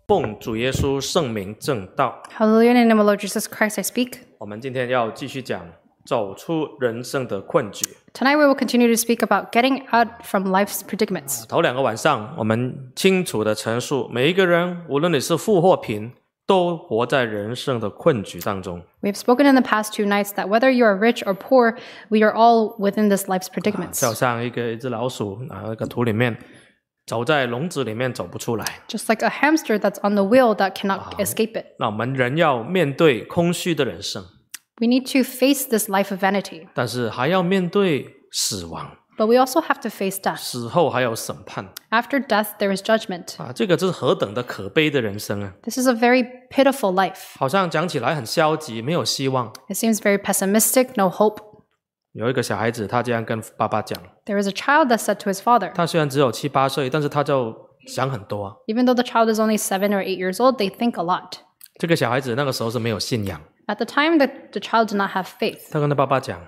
奉主耶稣圣名正道。 Hallelujah, in the name of Lord Jesus Christ I speak. 我们今天要继续讲走出人生的困局。 Tonight we will continue to speak about getting out from life's predicaments. 头2个晚上，我们清楚的陈述，每一个人，无论你是富或贫，都活在人生的困局当中。 We have spoken in the past 2 nights that whether you are rich or poor, we are all within this life's predicaments. 就好像一只老鼠那个土里面，走在笼子里面走不出来。 Just like a hamster that's on the wheel that cannot escape it. 那我们人要面对空虚的人生， We need to face this life of vanity, 但是还要面对死亡， but we also have to face death. 死后还有审判 After death, there is judgment. 这个是何等的可悲的人生啊！ This is a very pitiful life. 好像讲起来很消极，没有希望。 It seems very pessimistic, no hope. 有一个小孩子，他这样跟爸爸讲， There is a child that said to his father, 他虽然只有7、8岁，但是他就想很多啊。 even though the child is only 7 or 8 years old, they think a lot. 这个小孩子那个时候是没有信仰， At the time, the child did not have faith. 他跟他爸爸讲，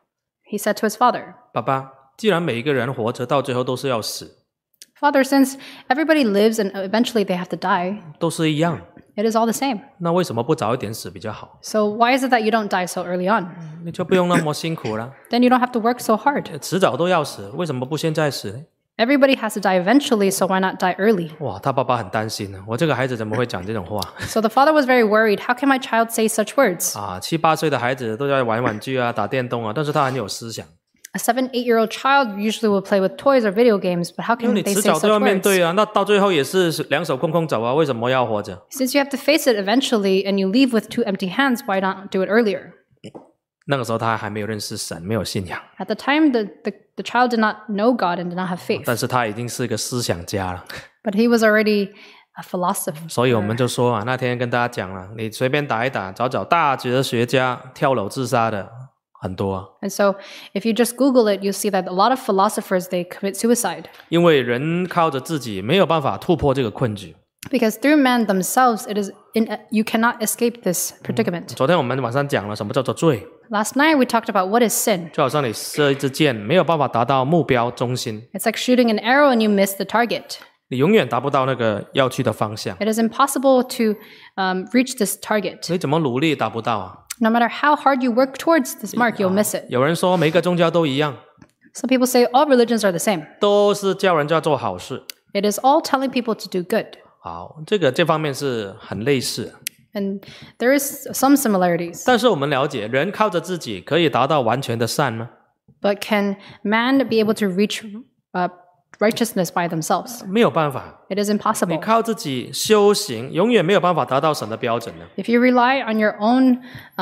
He said to his father, 爸爸，既然每一个人活着到最后都是要死， Father, since everybody lives and eventually they have to die, 都是一样， it is all the same. 那为什么不早一点死比较好？ So why is it that you don't die so early on? 你就不用那么辛苦了， Then you don't have to work so hard. 迟早都要死，为什么不现在死呢？ Everybody has to die eventually, so why not die early? 哇，他爸爸很担心呢，我这个孩子怎么会讲这种话 So the father was very worried. How can my child say such words? 啊？7、8岁的孩子都在玩玩具啊，打电动啊，但是他很有思想， A 7, 8-year-old child usually will play with toys or video games, but how 因为 can 你 they 迟 say 早都要 such 面 words? 对啊，那到最后也是2手空空走啊，为什么要活着？ Since you have to face it eventually and you leave with 2 empty hands, why not do it earlier? 那个时候他还没有认识神，没有信仰， At the time, the child did not know God and did not have faith, 但是他已经是一个思想家了。 but he was already a philosopher. 所以我们就说啊，那天跟大家讲了，你随便打一打，找大哲学家跳楼自杀的很多啊。 And so if you just Google it, you'll see that a lot of philosophers, they commit suicide. 因为人靠着自己没有办法突破这个困局。 Because through man themselves, you cannot escape this predicament. 昨天我们晚上讲了什么叫做罪， Last night, we talked about what is sin. 就好像你射一支箭，没有办法达到目标中心， It's like shooting an arrow and you miss the target. 你永远达不到那个要去的方向。 It is impossible to reach this target. 你怎么努力达不到啊？ No matter how hard you work towards this mark, you'll miss it. 有人说每个宗教都一样， Some people say all religions are the same. 都是叫人家做好事。 It is all telling people to do good. 好，这方面是很类似， And there is some similarities. 但是我们了解，人靠着自己可以达到完全的善吗？ But can man be able to reach righteousness by themselves? 没有办法。 It is 你 impossible. 靠自己修行，永远没有办法达到神的标准的。 If you rely on your own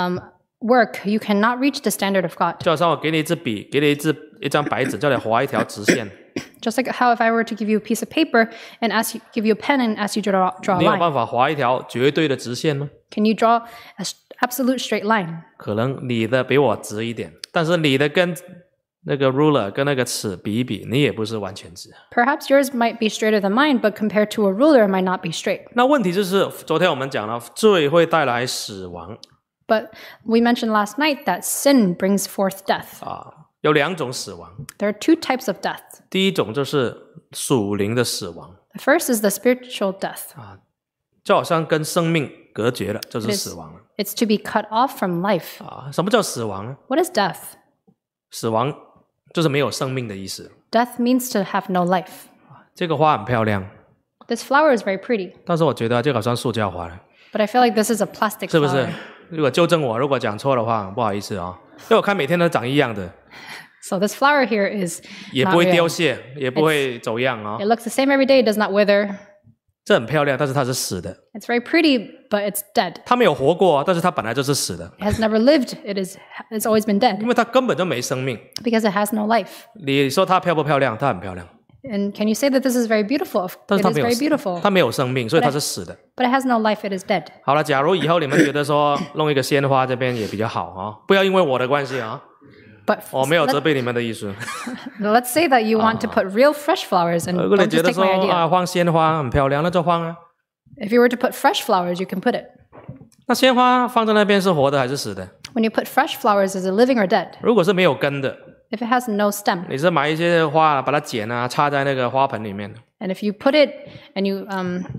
work, you cannot reach the standard of God. 就好像我给你一支笔，给你一张白纸，叫你划一条直线， Just like how if I were to give you a piece of paper and give you a pen and ask you to draw 你 a 有 line, 办法划一条绝对的直线吗？ can you draw an absolute straight line? 可能你的比我直一点，但是你的跟那个 ruler 跟那个尺比一比，你也不是完全直。 Perhaps yours might be straighter than mine, but compared to a ruler, it might not be straight. 那问题就是，昨天我们讲了，罪会带来死亡 But we mentioned last night that sin brings forth death. 啊，有2种死亡， There are 2 types of death. 第一种就是属灵的死亡， The first is the spiritual death. 就好像跟生命隔绝了，就是死亡了 It's to be cut off from life. 啊。什么叫死亡呢？ What is death? 死亡就是没有生命的意思。 Death means to have no life. 这个花很漂亮， This flower is very pretty, 但是我觉得这个好像塑胶花了， but I feel like this is a plastic 是不是 flower.？ 如果纠正我，如果讲错的话，不好意思啊、因为我看每天都长一样的， So this flower here is 也 not 不会 real. 凋谢，也不会走样啊、 It looks the same every day. It does not wither. 这很漂亮，但是它是死的， It's very pretty, but it's dead. 它没有活过啊，但是它本来就是死的， It has never lived. It's always been 因 dead 为它根本就没生命。 because it has no life. 你说它漂不漂亮？它很漂亮， And can you say that this is very beautiful? 但 It 是它 is 没有 very beautiful, 它没有生命，所以它是死的。 but it has no life. It is dead. 好了，假如以后你们觉得说弄一个鲜花这边也比较好啊，不要因为我的关系啊， But 我没有责备你们的意思。 let's say that you want to put real fresh flowers and 如果你 don't 觉 just 得 take my 说 idea. 啊放鲜花很漂亮，那就放啊。 If you were to put fresh flowers, you can put it. 那鲜花放在那边是活的还是死的？ When you put fresh flowers, is it living or dead? 如果是没有根的， If it has no stem, 你是买一些花把它剪啊，插在那个花盆里面， and if you put it and you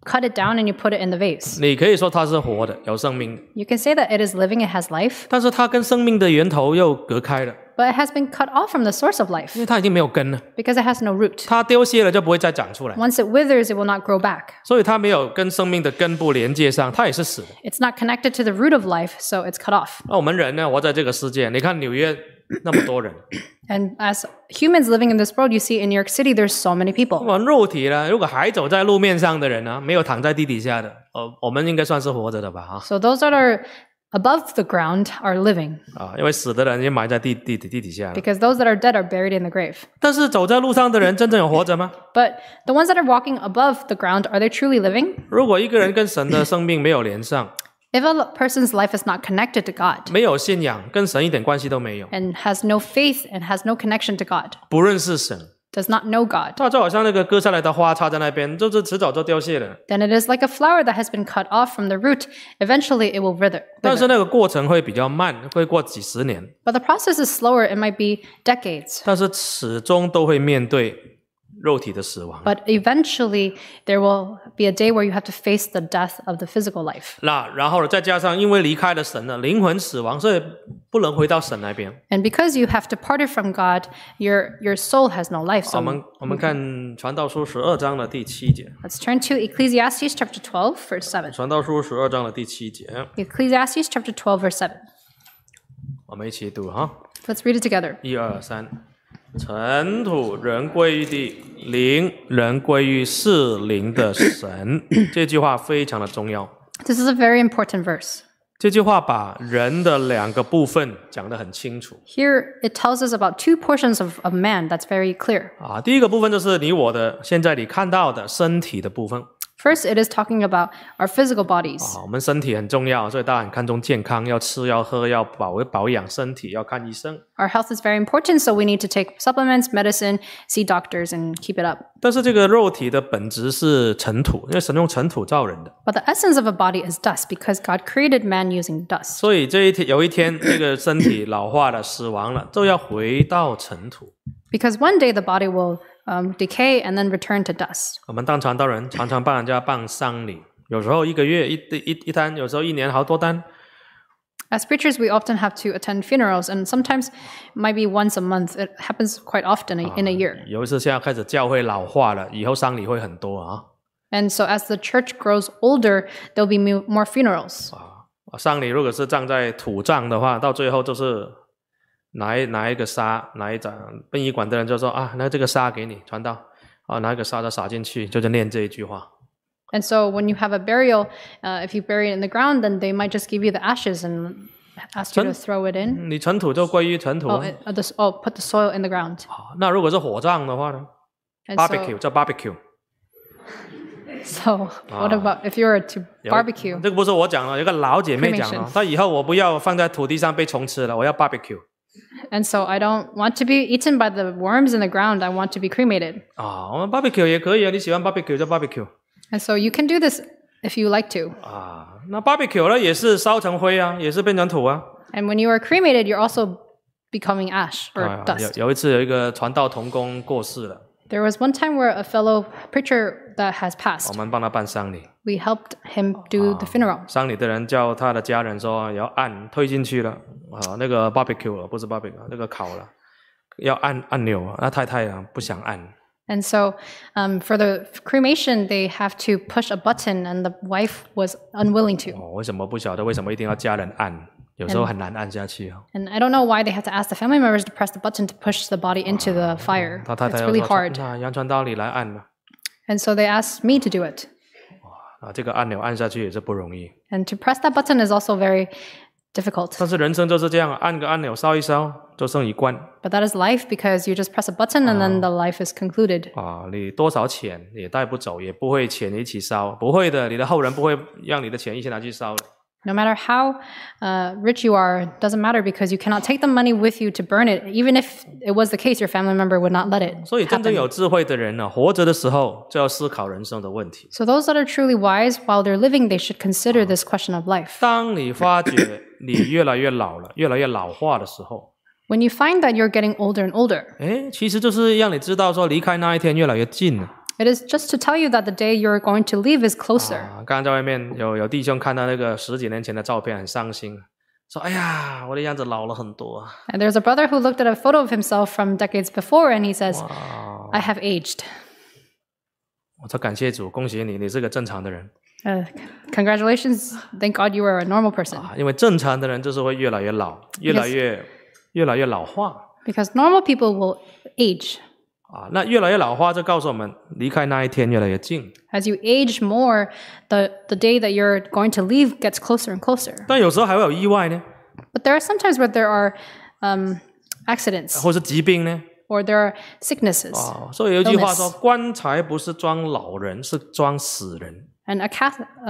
cut it down and you put it in the vase. 你可以说它是活的，有生命的， You can say that it is living, it has life, 但是它跟生命的源头又隔开了， but it has been cut off from the source of 因 life 为它已经没有根了， because it has no root. 它丢谢了就不会再长出来， Once it withers, it will not grow back. 所以它没有跟生命的根部连接上，它也是死的。 It's not connected to the root of life, so it's cut off. 那我们人呢，活在这个世界，你看纽约那么多人， And as humans living in this world, you see in New York City, there's so many people. 我们肉体呢，如果还走在路面上的人呢，没有躺在地底下的，我们应该算是活着的吧？啊， So those that are above the ground are living, 因为死的人也埋在地底下了。 because those that are dead are buried in the grave. 但是走在路上的人真正有活着吗？ But the ones that are walking above the ground, are they truly living? 如果一个人跟神的生命没有连上， If a person's life is not connected to God 没有信仰，跟神一点关系都没有， and has no faith and has no connection to God, 不认识神， does not know God, 那就好像那个割下来的花插在那边，就是迟早就凋谢了。 then it is like a flower that has been cut off from the root. Eventually, it will wither. 但是那个过程会比较慢，会过几十年， But the process is slower. It might be decades. 但是始终都会面对肉体的死亡。 But eventually, there will be a day where you have to face the death of the physical life. 那然后呢，再加上因为离开了神了，灵魂死亡，所以不能回到神那边。 And because you have departed from God, your soul has no life. 我 So 们看传道书12章的第7节， let's turn to Ecclesiastes chapter 12, verse 7. 传道书12章的第7节， Ecclesiastes chapter 12, verse 7. 我们一起读哈。 Let's read it together. 1、2、3，尘土人归于地，灵人归于是灵的神。这句话非常的重要。 This is a very important verse. 这句话把人的2个部分讲得很清楚 Here it tells us about two portions of man that's very clear. 啊。第一个部分就是你我的现在你看到的身体的部分 First, it is talking about our physical bodies. 啊，我们身体很重要，所以大家很看重健康，要吃要喝要保养身体，要看医生。 Our health is very important, so we need to take supplements, medicine, see doctors, and keep it up. 但是这个肉体的本质是尘土，因为神用尘土造人的， But the essence of a body is dust because God created man using dust. 所以有一天这个身体老化了、死亡了，就要回到尘土。 Because one day the body will decay and then return to dust. 我们当传道人常常帮人家办丧礼，有时候1个月一单，有时候1年好多单。 As preachers, we often have to attend funerals, and sometimes it might be once a month. It happens quite often in a year. 有一次现在开始教会老化了，以后丧礼会很多啊。 And so as the church grows older, there'll be more funerals. 丧礼如果是葬在土葬的话，到最后就是拿一个沙，拿一张殡仪馆的人就说啊，拿这个沙给你传道啊，拿一个沙就撒进去，就念这一句话。 And so when you have a burial, if you bury it in the ground, then they might just give you the ashes and ask you to throw it in. 你尘土就归于尘土。 Put the soil in the ground. 那如果是火葬的话呢 And ？barbecue 叫 barbecue。 So what about if you were to barbecue? 这个不是我讲的，有个老姐妹讲的 Cremation， 她以后我不要放在土地上被虫吃了，我要 barbecue。 And so I don't want to be eaten by the worms in the ground. I want to be cremated. 我们 barbecue 也可以啊，你喜欢 barbecue 就 barbecue。 And so you can do this if you like to. 那 barbecue 呢也是烧成灰啊，也是变成土啊。 And when you are cremated, you're also becoming ash or dust. 有一次有一个传道同工过世了， There was one time where a fellow preacher that has 我 passed, 们帮他办丧礼。 we helped him do the funeral. 丧礼的人叫他的家人说要按推进去了那个 barbecue 了，不是 barbecue 那个烤了，要按钮那太太不想按。 And so for the cremation, they have to push a button, and the wife was unwilling to. 为什么不晓得为什么一定要家人按？有时候很难按下去 And I don't know why they had to ask the family members to press the button to push the body into the fire. 他太太 It's 又 really 说 hard. 那杨传道你来按了 And so they asked me to do it. 这个按钮按下去也是不容易。 And to press that button is also very difficult. 但是人生就是这样，按个按钮烧一烧就剩一罐 But that is life because you just press a button and then the life is concluded. 你多少钱也带不走，也不会钱一起烧，不会的，你的后人不会让你的钱一起拿去烧的。 No matter how rich you are, it doesn't matter because you cannot take the money with you to burn it. Even if it was the case, your family member would not let it 所以真正 happen. 有智慧的人呢，活着的时候就要思考人生的问题。 So those that are truly wise, while they're living, they should consider this question of life. 当你发觉你越来越老了，越来越老化的时候， When you find that you're getting older and older, 其实就是让你知道说离开那一天越来越近了。 It is just to tell you that the day you're going to leave is closer. 刚刚在外面有弟兄看到那个10几年前的照片，很伤心，说：“哎呀，我的样子老了很多啊。” And there's a brother who looked at a photo of himself from decades before and he says, I have aged. 我说感谢主，恭喜你，你是个正常的人。 Congratulations. Thank God you are a normal person. 因为正常的人就是会越来越老，越来越老化。 Because normal people will age. 那越来越老化，就告诉我们离开那一天越来越近。 As you age more, the day that you're going to leave gets closer and closer. 但有时候还会有意外呢， But there are sometimes where there are accidents 或是疾病呢。 or there are sicknesses. 所以有一句话说，棺材不是装老人，是装死人。 And a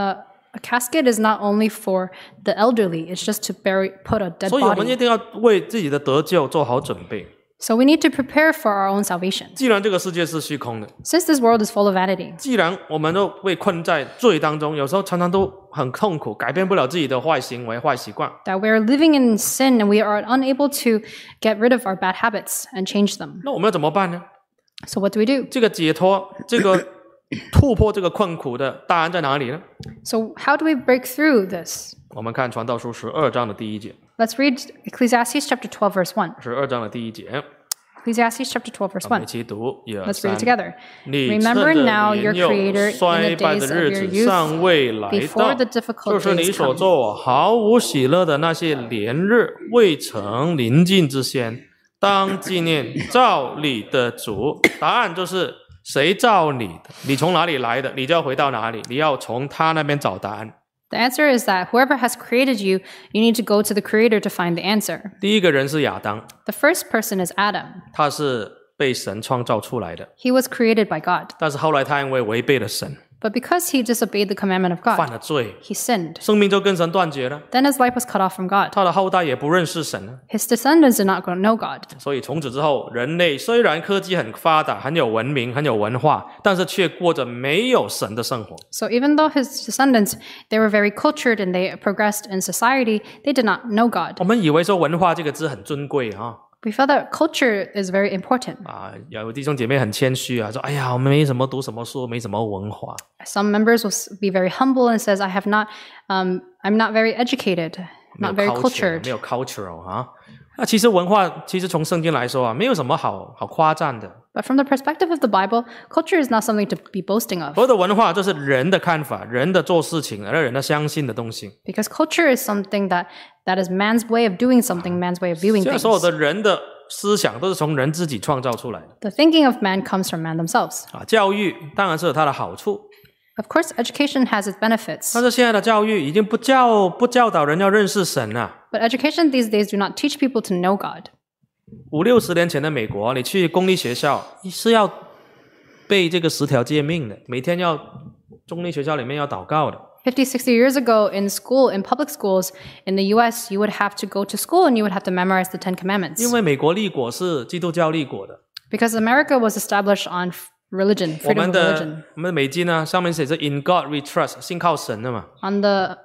casket is not only for the elderly, it's just to put a dead 所以我们一 body. 定要为自己的得救做好准备。 So we need to prepare for our own salvation. 既然这个世界是虚空的， Since this world is full of vanity, 既然我们都被困在罪当中，有时候常常都很痛苦，改变不了自己的坏行为、坏习惯。 that we are living in sin and we are unable to get rid of our bad habits and change them. 那我们要怎么办呢？ So what do we do? 这个解脱，这个突破这个困苦的答案在哪里呢？ So how do we break through this? 我们看传道书12章的第1节。 Let's read Ecclesiastes chapter 12 verse 1. 12章的第1节， Ecclesiastes chapter 12 verse 我们 1. 一起读，1、2、 Let's read it 3。 together. 你 Remember 趁着 now 年 your 幼 Creator in 衰 the 败 days 的 of 日 your 子 youth, 尚未来 before 到， the 就 difficult 是你 days 所 come. 做毫无喜乐的那些连日未曾临近之先，当纪念造你的主。答案就是谁造你的，你从哪里来的，你就要回到哪里，你要从他那边找答案。 The answer is that whoever has created you, you need to go to the Creator to find the answer. 第一个人是亚当， The first person is Adam. 他是被神创造出来的， He was created by God. 但是后来他因为违背了神， But because he disobeyed the commandment of 犯 God, 了罪， he sinned. 生命就跟神断绝了， Then his life was cut off from God. 他的后代也不认识神了。 His descendants did not know God. 所以从此之后，人类虽然科技很发达，很有文明，很有文化，但是却过着没有神的生活。 So even though his descendants, they were very cultured and they progressed in society, they did not know God. 我们以为说文化这个字很尊贵啊， We felt that culture is very important. 有弟兄姐妹很谦虚啊，说哎呀，我们没什么读什么书，没什么文化。 Some members will be very humble and says, I'm not very educated, 没有 not very culture， cultured. 没有 cultural 啊。那其实文化，其实从圣经来说啊，没有什么好夸赞的。 But from the perspective of the Bible, culture is not something to be boasting of. 所有的文化就是人的看法、人的做事情，而人的相信的东西。 Because culture is something that is man's way of doing something, man's way of viewing 现在 things. 所有的人的思想都是从人自己创造出来的 The thinking of man comes from man themselves. 教育当然是有它的好处， Of course, education has its benefits. 但是现在的教育已经不教导人要认识神了。 But education these days do not teach people to know God. 50、60年前的美国，你去公立学校是要背这个10条诫命的，每天要公立学校里面要祷告的。 50, 60 years ago in school, in public schools in the US, you would have to go to school and you would have to memorize the 10 commandments. 因为美国立国是基督教立国的， Because America was established on religion, 我 freedom 们 of 的 religion. 美金呢，上面写着 "In God We Trust"，信靠神的嘛。 On the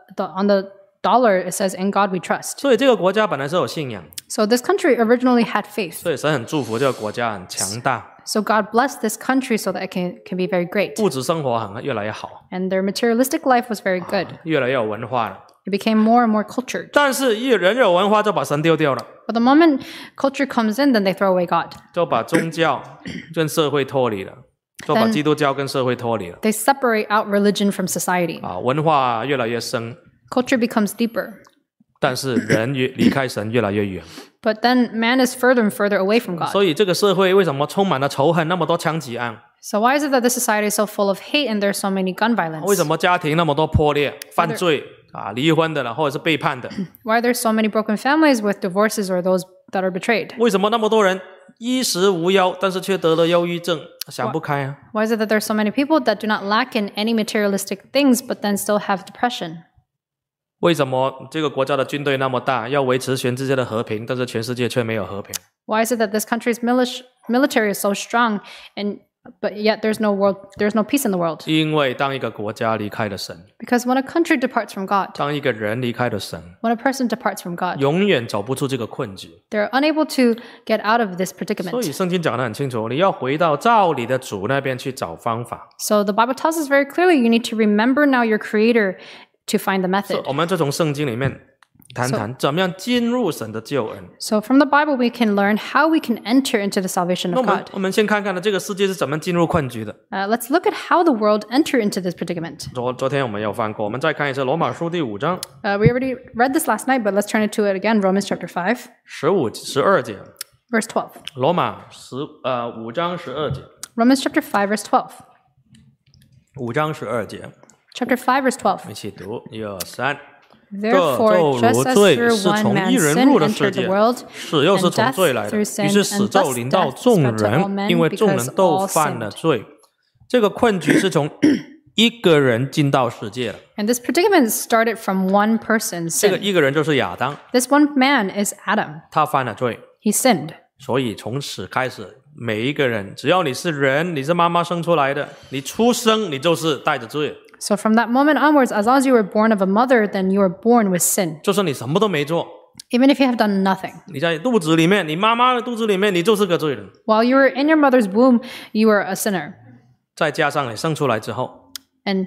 dollar, it says, "In God we trust." 所以这个国家本来是有信仰， So this country originally had faith. 所以神很祝福这个国家很强大， So God blessed this country so that it can be very great. 物质生活越来越好， And their materialistic life was very good. 越来越有文化了。 It became more and more cultured. 但是人有文化就把神丢掉了， But the moment culture comes in, then they throw away God. 就把宗教跟社会脱离了，就把基督教跟社会脱离了。 They separate out religion from society. 文化越来越深， Culture becomes deeper. 但是人离开神越来越远。 But then man is further and further away from God. 所以这个社会为什么充满了仇恨，那么多枪击案？ So why is it that this society is so full of hate and there's so many gun violence? 为什么家庭那么多破裂、犯罪离婚的了，或者是背叛的？ Why are there so many broken families with divorces or those that are betrayed? 为什么那么多人衣食无忧，但是却得了忧郁症？想不开啊！ Why is it that there's so many people that do not lack in any materialistic things but then still have depression? 为什么这个国家的军队那么大，要维持全世界的和平，但是全世界却没有和平？ Why is it that this country's military is so strong and But yet there's no peace in the world. 因为当一个国家离开了神， Because when a country departs from God, 当一个人离开了神， when a person departs from God, 永远走不出这个困局。 they're unable to get out of this 所 predicament. 以圣经讲得很清楚，你要回到造你的主那边去找方法。 So the Bible tells us very clearly you need to remember now your Creator to find the 所以 method. 我们就从圣经里面谈谈怎么样进入神的救恩。 So from the Bible, we can learn how we can enter into the salvation 那 of 我们 God. 我们先看看呢，这个世界是怎么进入困局的。 Let's look at how the world entered into this predicament. 昨天我们有翻过，我们再看一次罗马书第5章 We already read this last night, but let's turn it to it again. Romans chapter 5, 12节， verse 12. 罗马5章12节， Romans chapter 5, verse 12. 5章12节， Chapter 5, verse 12. 一起读，1、2、3。 Therefore, 这 just 就 as 如罪 through 是 one 从 man 一人 sin 入了世 entered 界 the world, 死又是 and 从 death 罪来的， through 于 sin, 是死 and 咒 thus 临到 death 众 spread to all 人， men, 因为众人 because 都 all 犯了 sinned. 罪。这个困局是从一个人进到世界了， And this predicament started from one person 这个 sin. 一个人就是亚当， This one man is Adam. 他犯了罪， He sinned. 所以从此开始，每一个人，只要你是人，你是妈妈生出来的，你出生你就是带着罪， So from that moment onwards, as long as you were born of a mother, then you were born with sin. 就是你什么都没做， Even if you have done nothing. 你在肚子里面，你妈妈的肚子里面，你就是个罪人。 While you were in your mother's womb, you were a sinner. 再加上你生出来之后， And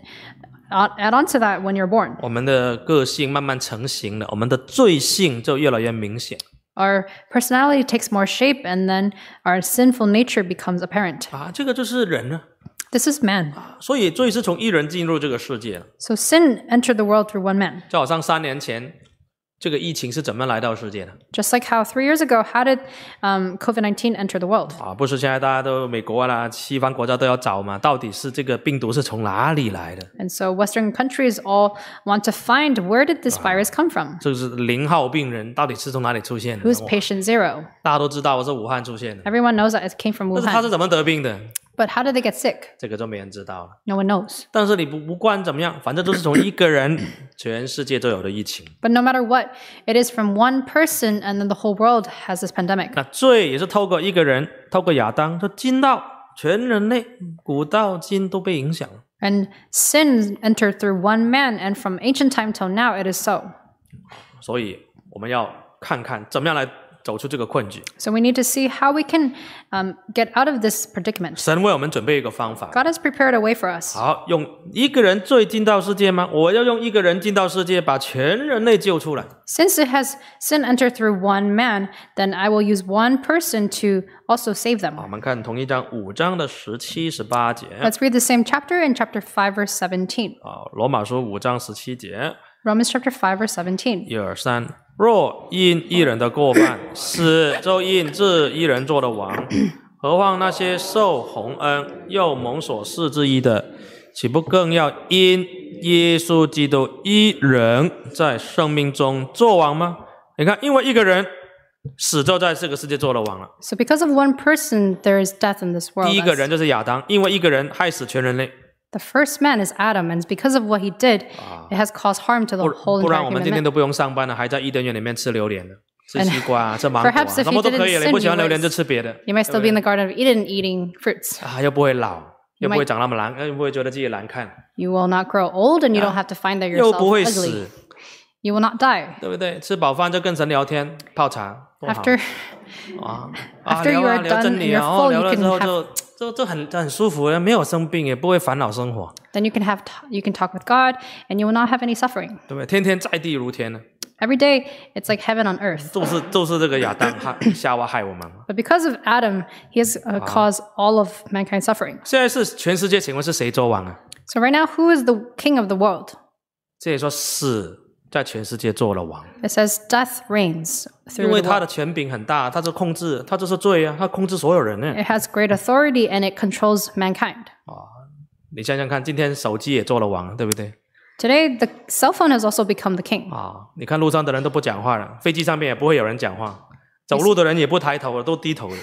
add on to that when you're born. 我们的个性慢慢成型了，我们的罪性就越来越明显 Our personality takes more shape, and then our sinful nature becomes apparent. 啊，这个就是人呢。 This is man. 所以罪是从一人进入这个世界的， So sin entered the world through one man. 就好像3年前这个疫情是怎么来到世界的 Just like how 3 years ago, how did COVID-19 enter the world? 啊？不是现在大家都美国啦、西方国家都要找嘛，到底是这个病毒是从哪里来的？ And so Western countries all want to find where did this virus come from? 这个是0号病人到底是从哪里出现的？ Who's 哇 patient zero? 大家都知道是武汉出现的， Everyone knows that it came from 但是他是 Wuhan. 怎么得病的？ But how did they get sick? 这个就没人知道了。 No one knows. 但是你不管怎么样，反正都是从一个人，全世界都有的疫情。 But no matter what, it is from one person, and then the whole world has this pandemic. 那罪也是透过一个人，透过亚当，就进到全人类，古到今都被影响了。 And sin entered through one man, and from ancient time till now, it is so. 所以我们要看看怎么样来走出这个困局。 So we need to see how we can get out of this predicament. 神为我们准备一个方法。 God has prepared a way for us. 好，用一个人罪进到世界吗？我要用一个人进到世界，把全人类救出来。 Since it has sin entered through one man, then I will use one person to also save them. 我们看同一章5章的17、18节。 Let's read the same chapter in chapter 5, verse 17. 啊，罗马书5章17节。 Romans chapter 5, verse 17. 1、2、3。若因一人的过犯，死就因这一人做了王，何况那些受洪恩又蒙所赐之义的，岂不更要因耶稣基督一人在生命中做王吗？你看，因为一个人死就在这个世界做了王了。 So because of one person, there is death in this world. 第一个人就是亚当，因为一个人害死全人类。 The first man is Adam, and it's because of what he did, it has caused harm to the whole 不然 entire 我们 human 今天 man. 都不用上班了，还在伊甸园里面吃榴莲呢，吃西瓜啊，吃芒果啊， perhaps if 什么都可以 you 了。 didn't 你不喜欢 sin, 榴莲就吃别的。 You might still be in the Garden of Eden eating fruits. 啊，又不会老，又不会 might- 长那么难，又不会觉得自己难看， You will not grow old, and you don't have to find that 又 yourself 不会 ugly. 死， You will not die. 对不对？吃饱饭就跟神聊天，泡茶，多好 After 啊！ after 聊 you 啊 are 聊 done 真 and 理 you're 啊， full, 聊 you 了之后 can 就很舒服，没有生病，也不会烦恼生活， then you can talk with God, and you will not have any suffering. 对不对？天天在地如天呢， Every day, it's like heaven on earth. 都是这个亚当害夏娃害我们嘛。 But because of Adam, he has caused all of mankind suffering. 现在是全世界，请问是谁做王啊？ So right now, who is the king of the world? 这里说死在全世界做了王， It says death reigns 因 through 为 the 他的 world. 权柄很大，他是控制，他就是罪啊，他控制所有人呢。 It has great authority, and it controls mankind. 你想想看，今天手机也做了王，对不对？ Today, the cell phone has also become the king. 啊，你看路上的人都不讲话了，飞机上面也不会有人讲话，走路的人也不抬头了，都低头了。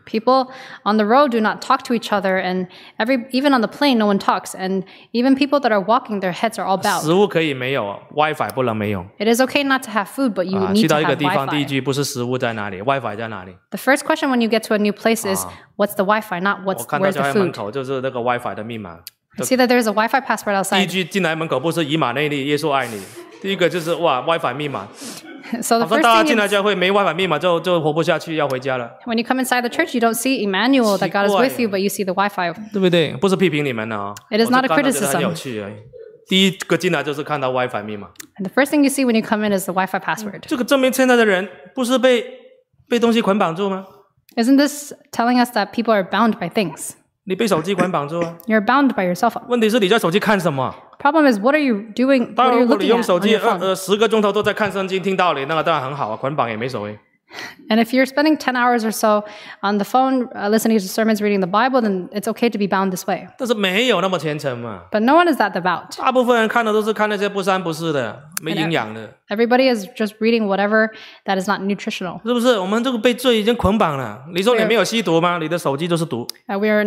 People on the road do not talk to each other, and even on the plane, no one talks. And even people that are walking, their heads are all 食 bowed. 物可以没有 ，WiFi 不能没有。 It is okay not to have food, but you 去 need to 到一个 have 地方，第一 Wi-Fi. 句不是食物在哪里 ，WiFi 在哪里？ The first question when you get to a new place is, what's the Wi-Fi, not 我 where's 看到 the 教会门 food. 口就是那个 WiFi 的密码。 I see that there's a Wi-Fi password 第一 outside. 句进来门口不是以马内利，耶稣爱你。第一个就是哇 WiFi 密码， So the 好像 first 大家 thing 进来 is, 教会没 WiFi 密码就活不下去，要回家了， when you come inside the church, you don't see Emmanuel, that God is with you, but you see the Wi-Fi. 对不对？不是批评你们的哦。 It is not a 我是看到觉得 criticism. 很有趣而已。第一个进来就是看到 WiFi 密码， And the first thing you see when you come in is the Wi-Fi password. 这个证明现在的人不是被东西捆绑住吗？ Isn't this telling us that people are bound by things? 你被手机捆绑住啊？ You're bound by your cell phone. 问题是你在手机看什么？ Problem is, what are you doing? 当 What 然， are 如 you 果你 looking 用 at 手 on 机 your phone? 10个钟头都在看圣经听道理，那个当然很好啊，捆绑也没所谓。 And if you're spending 10 hours or so on the phone listening to sermons, reading the Bible, then it's okay to be bound this way. 但是没有那么虔诚嘛， But no one is that devout. 大部分人看的都是看那些不三不四的、没营养的， Everybody is just reading whatever that is not nutritional. 是不是？我们这个被罪已经捆绑了。你说你没有吸毒吗？你的手机就是毒。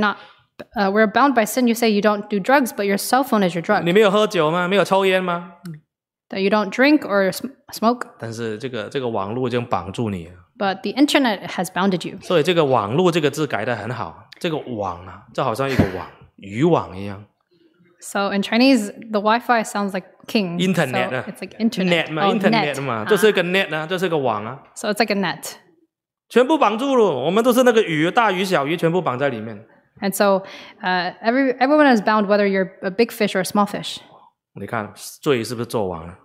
We're bound by sin. You say you don't do drugs, but your cell phone is your drug. 你没有喝酒吗？没有抽烟吗？ That you don't drink or smoke, 但是这个网络已经绑住你了。 but the internet has bounded you. 所以这个网络这个字改得很好，这个网啊，这好像一个网，渔网一样。 So in Chinese, the Wi-Fi sounds like king. Internet So 啊 it's like internet. net 嘛 Oh, ，internet net. 嘛，这是一个 net 啊，这是一个网啊， So it's like a net. 全部绑住了。我们都是那个鱼，大鱼小鱼全部绑在里面。 And so everyone is bound, whether you're a big fish or a small fish. 你看罪是不是做完了？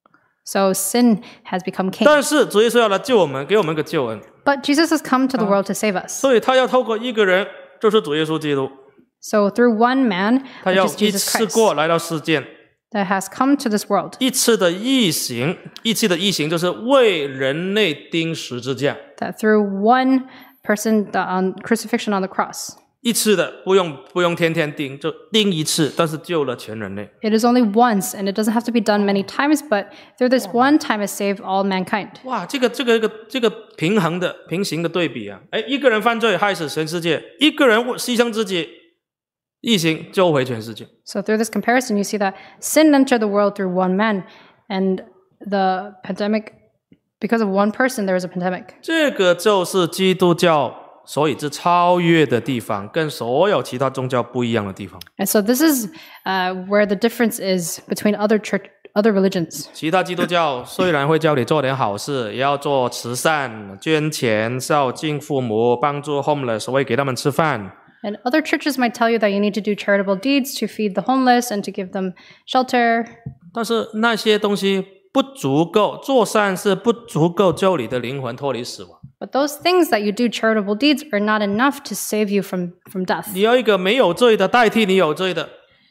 So sin has become king. 但是主耶稣要来救我们，给我们个救恩， But Jesus has come to the world to save us. 所以他要透过一个人，就是主耶稣基督， So through one man, 他 which 要 is 一 Jesus 次 Christ, 过来到世间， that has come to this world, 一次的异形，一次的异形就是为人类钉十字架， that through one person on crucifixion on the cross. 一次的不用天天钉，就钉一次，但是救了全人类。 It is only once, and it doesn't have to be done many times, but through this one time it saved all mankind. 哇，这个平行的对比啊！哎，一个人犯罪害死全世界，一个人牺牲自己，异形救回全世界。 So through this comparison, you see that sin entered the world through one man, and the pandemic, because of one person, there was a pandemic. 这个就是基督教所以是超越的地方，跟所有其他宗教不一样的地方。 And so this is where the difference is between other religions. 其他基督教虽然会教你做点好事，也要做慈善、捐钱、孝敬父母、帮助 homeless， 会给他们吃饭。 And other churches might tell you that you need to do charitable deeds to feed the homeless and to give them shelter. 但是那些东西不足够，做善事不足够救你的灵魂脱离死亡。 But those things that you do charitable deeds are not enough to save you from death. 你要一个没有罪的代替你有罪的，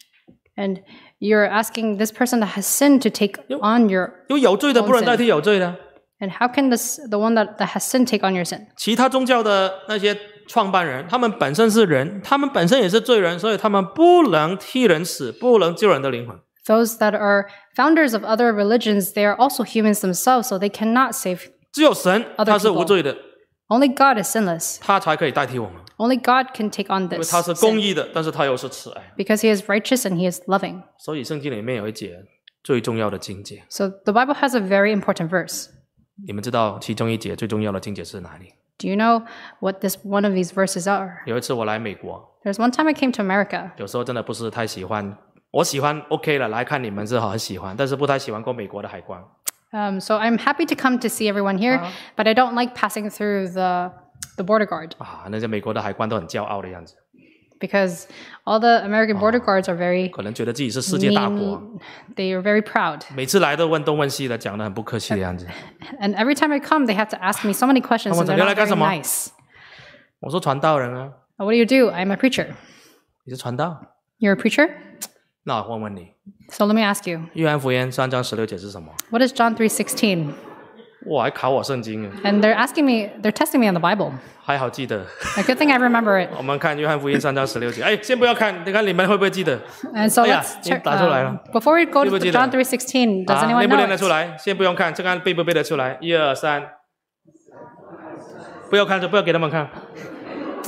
And you're asking this person that has sinned to take on your 因为有罪的不能代替有罪的。 and how can the one that has sinned take on your sin? 其他宗教的那些创办人，他们本身是人，他们本身也是罪人，所以他们不能替人死，不能救人的灵魂。 Those that are founders of other religions, they are also humans themselves, so they cannot save. 只有神他是无罪的， Only God is sinless. 他才可以代替我们， Only God can take on 因为 this 他是公 sin, 义的，但是他又是慈爱。 because he is righteous and he is loving. 所以圣经里面有一节最重要的经节， So the Bible has a very important verse. 你们知道其中一节最重要的经节是哪里？ Do you know what one of these verses are? 有一次我来美国， There's one time I came to America. 有时候真的不是太喜欢，我喜欢 OK 了，来看你们是很喜欢，但是不太喜欢过美国的海关。 So I'm happy to come to see everyone here, but I don't like passing through the border guard 啊，那些美国的海关都很骄傲的样子， because all the American border guards are very 可能觉得自己是世界大国， mean. They are very proud. 每次来都问东问西的，讲得很不客气的样子。 And every time I come, they have to ask me so many questions, and they're not very nice. 我说传道人啊， What do you do? I'm a preacher. 你是传道？ You're a preacher? 那我问问你， So let me ask you, 约翰福音3章16节是什么？ what is John 3:16? 哇，还考我圣经啊， And they're testing me on the Bible. 还好记得。 A good thing I remember it. 我们看约翰福音3章16节。哎，先不要看，你看你们会不会记得？ And so 哎呀， let's 你 check. 打出来了。 Before we go to 记不记得？ John 3:16, does 啊， anyone 念不 know 念得出 it? 来？先不用看，这个背不背得出来？1、2、3，不要看，就不要给他们看。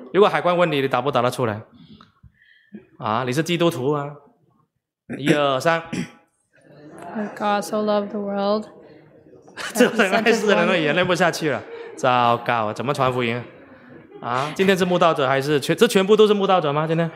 如果海关问你，你答不答得出来？啊，你是基督徒啊？1、2、3， For God so loved the world. 这整个爱世人都也念不下去了，糟糕，怎么传福音啊？今天是慕道者还是这全部都是慕道者吗？今天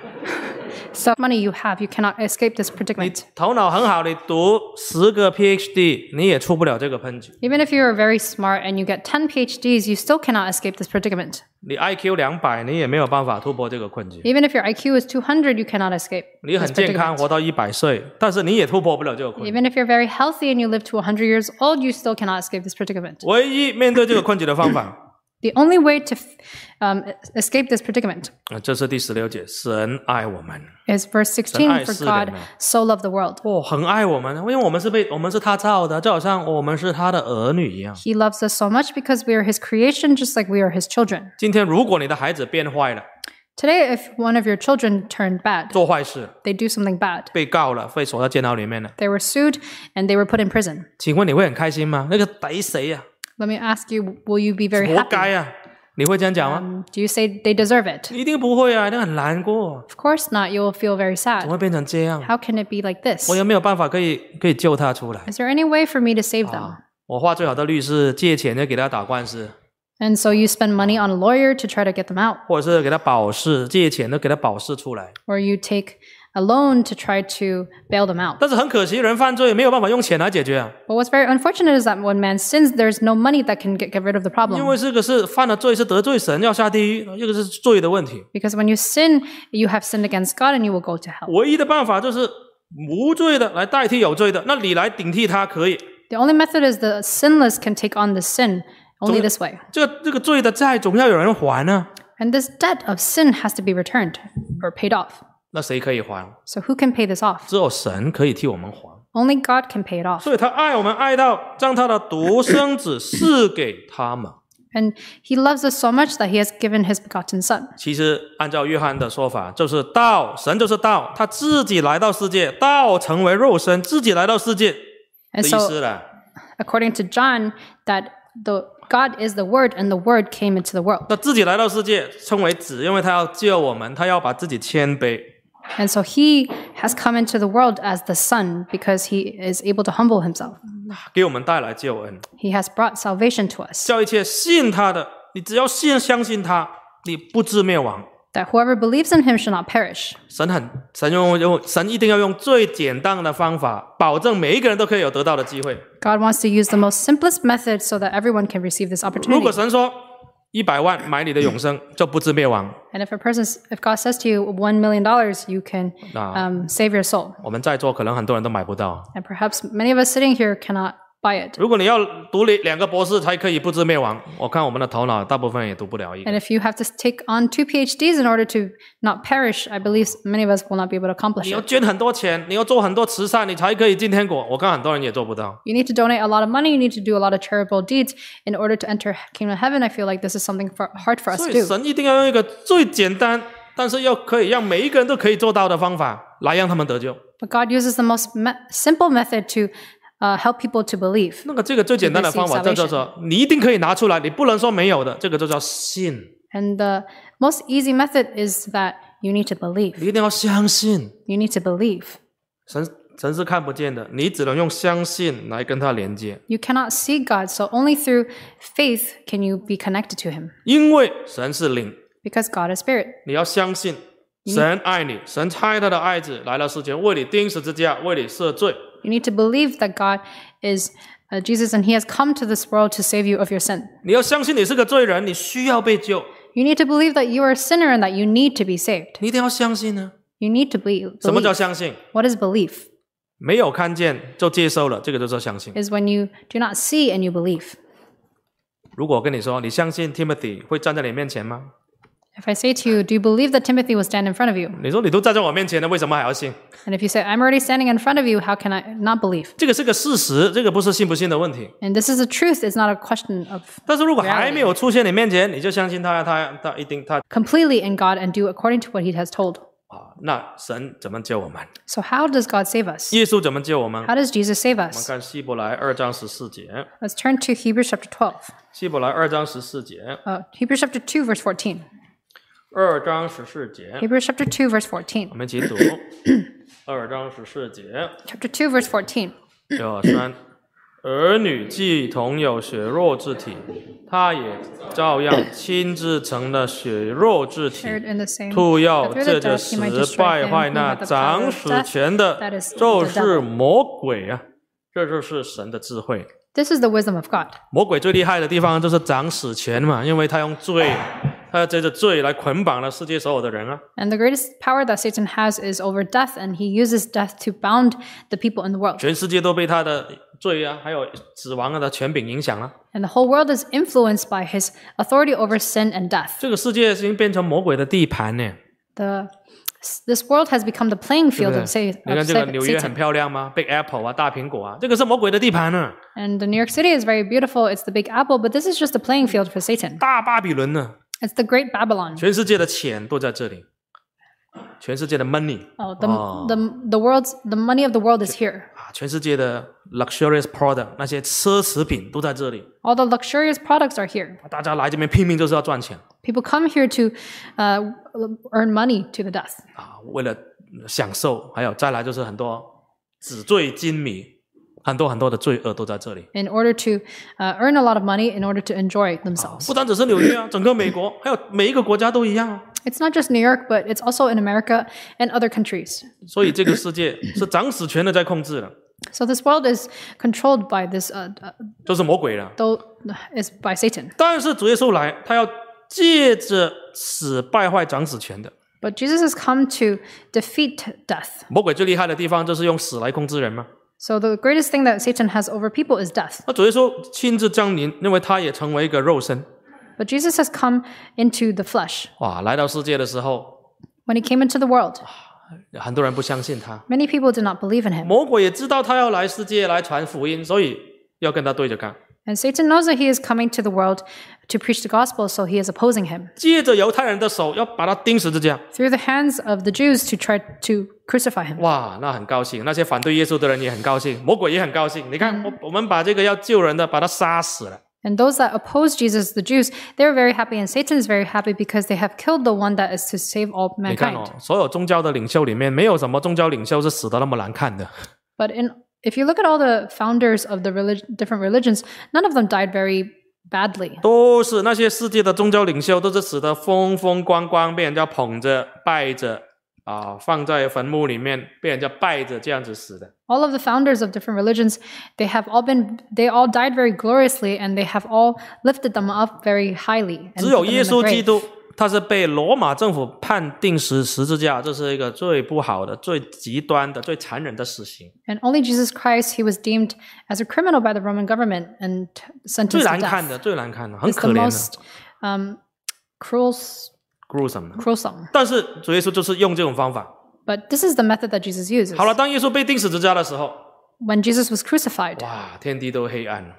So money you have, you cannot escape this 你 predicament. 头脑很好，你读10个 PhD， 你也出不了这个喷局。 Even if you are very smart and you get 10 PhDs, you still cannot escape this predicament. 你 IQ 200，你也没有办法突破这个困局。 Even if your IQ is 200, you cannot escape 你很 this 健康， predicament. 活到100岁，但是你也突破不了这个困局。 Even if you're very healthy and you live to 100 years old, you still cannot escape this predicament. 唯一面对这个困局的方法， The only way to escape this predicament 这是第16节，神爱我们， is verse 16, 神爱 for 世人啊。 God so loved the world. 很爱我们，因为我们是他造的，就好像我们是他的儿女一样。 He loves us so much because we are his creation, just like we are his children. 今天如果你的孩子变坏了， Today, if one of your children turned bad, 做坏事， they do something bad, 被告了，被锁到监牢里面了， they were sued and they were put in prison. 请问你会很开心吗？那个逮谁呀？ Let me ask you, will you be very 活 happy? 该呀！你会这样讲吗？ Do you say they deserve it? 一定不会啊，一定很难过。 Of course not. You will feel very 怎么 sad. 会变成这样？ How can it be like this? 我有没有办法可以救他出来？ Is there any way for me to save them? 我画最好的律师，借钱就给他打官司， And so you spend money on a lawyer to try to get them out, 或者是给他保释，借钱就给他保释出来。 or you take a loan to try to bail them out. 但是很可惜，人犯罪没有办法用钱来解决啊， But what's very unfortunate is that when man sins, there's no money that can get rid of the 因 problem. 为这个是犯了罪，是得罪神，要下地狱，这个是罪的问题。 Because when you sin, you have sinned against God and you will go to hell. 唯一的办法就是无罪的来代替有罪的，那你来顶替他可以。 The only method is the sinless can take on the sin only this way. 这个罪的债总要有人还啊， And this debt of sin has to be returned or paid off. 那谁可以还？ So who can pay this off? 只有神可以替我们还。 Only God can pay it off. 所以他爱我们爱到将他的独生子赐给他们。 And he loves us so much that he has given his begotten son. 其实按照约翰的说法，就是道，神就是道，他自己来到世界，道成为肉身，自己来到世界的 And 意 so, 思了。 according to John, that God is the Word and the Word came into the world. 那自己来到世界称为子，因为他要救我们，他要把自己谦卑。 And so he has come into the world as the Son because he is able to humble himself. 给我们带来救恩， He has brought salvation to us, 叫一切信他的，你只要相信他，你不至灭亡。 that whoever believes in him shall not perish. 神一定要用最简单的方法，保证每一个人都可以有得到的机会。 God wants to use the most simplest method so that everyone can receive this 如果 opportunity. 神说100万买你的永生，就不至灭亡， And if God says to you $1 million, you can save your soul. 我们在座可能很多人都买不到。 And perhaps many of us sitting here cannot buy it. 如果你要读2个博士才可以不至灭亡，我看我们的头脑大部分人也读不了一个。 And if you have to take on 2 PhDs in order to not perish, I believe many of us will not be able to accomplish 你要 it. 捐很多钱，你要做很多慈善，你才可以进天国。我看很多人也做不到。 You need to donate a lot of money. You need to do a lot of charitable deeds in order to enter kingdom of heaven. I feel like this is something hard for us 所 to 以 do. 神一定要用一个最简单，但是又可以让每一个人都可以做到的方法，来让他们得救。 But God uses the most simple method to help people to believe. 这个最简单的方法叫做你一定可以拿出来，你不能说没有的，这个就叫信。 And the most easy method is that you need to believe. 你一定要相信， You need to believe. 神是看不见的，你只能用相信来跟他连接， You cannot see God, so only through faith can you be connected to him. 因为神是灵， Because God is spirit. 你要相信神爱你，神差他的爱子来到世间，为你钉十字架，为你赦罪。 You need to believe that God is Jesus and he has come to this world to save you of your sin. 你要相信你是个罪人，你需要被救， You need to believe that you are a sinner and that you need to be saved. 你一定要相信呢。 You need to believe. 什么叫相信？ What is belief? 没有看见就接受了，这个就叫相信。 Is when you do not see and you believe. 如果我跟你说，你相信 Timothy 会站在你面前吗？ If I say to you, do you believe that Timothy will stand in front of you? 你说你都站在我面前了，为什么还要信？ And if you say, I'm already standing in front of you, how can I not believe? 这个是个事实，这个不是信不信的问题。 And this is the truth. It's not a question of 但是如果还没有出现你面前，你就相信他一定他 completely in God and do according to what he has told. 那神怎么救我们？ So how does God save us? 耶稣怎么救我们？ How does Jesus save 我们 us? 看希伯来2章14节， Let's turn to Hebrews chapter 12. 希伯来2章14节， Hebrews chapter 2, verse 14. 2章14节， Hebrews chapter 2, verse 14. 我们一起读2章14节。 Chapter 2, verse 14. 1、2、3，儿女既同有血肉之体，他也照样亲自成了血肉之体， Shared in the same. 徒要 That through 借 the 着 death he might 死 destroy 败 him 坏 who 那 had the power 掌 of 死 death, 权的 that is 就 the 是 devil. 魔鬼啊！这就是神的智慧。 This is the wisdom of God. 魔鬼最厉害的地方就是掌死权嘛，因为他用罪，他要借着罪来捆绑了世界所有的人啊。 And the greatest power that Satan has is over death, and he uses death to bound the people in the world. 全世界都被他的罪啊，还有死亡的权柄影响了。 And the whole world is influenced by his authority over sin and death. 这个世界已经变成魔鬼的地盘呢。 This world has become the playing 对不 field 对 of 你看这个纽约很 Satan. 漂亮吗 ？Big Apple 啊，大苹果啊，这个是魔鬼的地盘呢。 And the New York City is very beautiful. It's the big apple, but this is just a playing field for Satan. 大巴比伦呢， It's the great Babylon. 全世界的钱都在这里，全世界的 money Oh, the money of the world is here. 啊，全世界的 luxurious product 那些奢侈品都在这里。 All the luxurious products are here. 大家来这边拼命就是要赚钱 People come here to earn money to the death. 啊，为了享受，还有再来就是很多纸醉金迷，很多的罪恶都在这里。 In order to earn a lot of money, in order to enjoy themselves. 不单只是纽约啊，整个美国还有每一个国家都一样啊。 It's not just New York, but it's also in America and other countries. 所以这个世界是掌死权的在控制的， So this world is controlled by this, 就是魔鬼了。 though is by Satan. 但是主耶稣来，他要借着死败坏掌死权的。 But Jesus has come to defeat death. 魔鬼最厉害的地方就是用死来控制人嘛。 So the greatest thing that Satan has over people is death. 那主耶稣亲自降临，因为他也成为一个肉身。 But Jesus has come into the flesh. 哇，来到世界的时候， When he came into the world, 很多人不相信他。 many people did not believe in him. 魔鬼也知道他要来世界来传福音，所以要跟他对着干。 And Satan knows that he is coming to the world to preach the gospel, so he is opposing him. 借着犹太人的手要把他钉十字架。 Through the hands of the Jews to try to crucify him. 哇，那很高兴，那些反对耶稣的人也很高兴，魔鬼也很高兴。你看，我们把这个要救人的，把他杀死了。 And those that oppose Jesus, the Jews, they're very happy, and Satan is very happy because they have killed the one that is to save all 你看 mankind. 哦，所有宗教的领袖里面，没有什么宗教领袖是死得那么难看的。 But if you look at all the founders of the different religions, none of them died very badly. 都是那些世界的宗教领袖，都是死得风风光光，被人家捧着、拜着啊，放在坟墓里面，被人家拜着，这样子死的。 All of the founders of different religions, they all died very gloriously, and they have all lifted them up very highly. And 只有 put them 耶 in the 稣基 grave. 督，他是被罗马政府判定十字架，这是一个最不好的、最极端的、最残忍的死刑， And only Jesus Christ, he was deemed as a criminal by the Roman government and 最 sentenced 难 to 看 death. 的、最难看的，很 It's 可 the 怜的 most gruesome. ，gruesome。但是主耶稣就是用这种方法。 But this is the method that Jesus uses. 好了，当耶稣被钉十字架的时候， When Jesus was crucified, 哇，天地都黑暗了，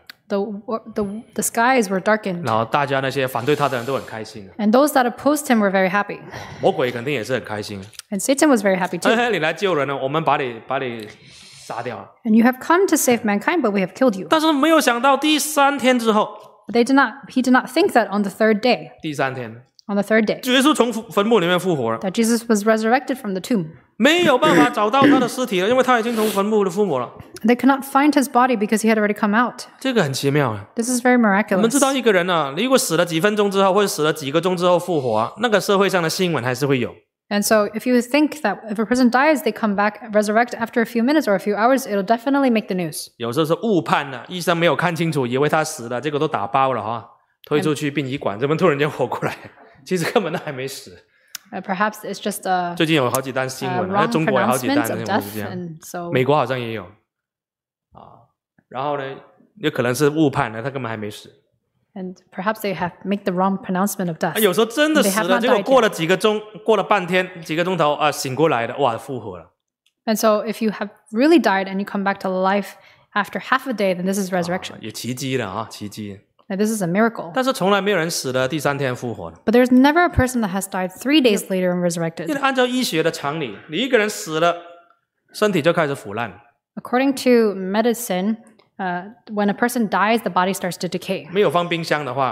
the skies were darkened, 然后大家那些反对他的人都很开心， and those that opposed him were very happy. 魔鬼肯定也是很开心。 And Satan was very happy too. 嘿嘿，你来救人了，我们把你杀掉了。 And you have come to save mankind, but we have killed you. 但是没有想到第3天之后， But he did not think that on the third day, 第3天， on the third day, 主耶稣从坟墓里面复活了， that Jesus was resurrected from the tomb. 没有办法找到他的尸体了，因为他已经从坟墓里复活了。 They could not find his body because he had already come out. 这个很奇妙啊！ This is very 我们 miraculous. 知道一个人啊，如果死了几分钟之后，或者死了几个钟之后复活啊，那个社会上的新闻还是会有。 And so if you think that if a person dies, they come back, resurrect after a few minutes or a few hours, it'll definitely make the news. 有时候是误判了，医生没有看清楚，以为他死了，结果都打包了哈，推出去殡仪馆，这边突然间活过来，其实根本都还没死。 Perhaps it's just a 最近有好几单新闻，在 wrong 中国有好几单 pronouncement 的 of 是 death, 这样， and so 美国好像也有啊。然后呢，也可能是误判了，他根本还没死。 and perhaps they have make the wrong pronouncement of death. 有时候真的 They 死 have 了， not 结果 died 过了几个钟，过了半天、几个钟头啊，醒过来了，哇，复活了。 And so if you have really died and you come back to life after half a day, then this is resurrection. 也奇迹了啊，奇迹。 Now, this is a miracle. 但是从来没有人死了第3天复活的。 But there's never a person that has died 3 days later and 因为 resurrected. 按照医学的常理，你一个人死了，身体就开始腐烂， According to medicine, when a person dies, the body starts to decay. 没有放冰箱的话，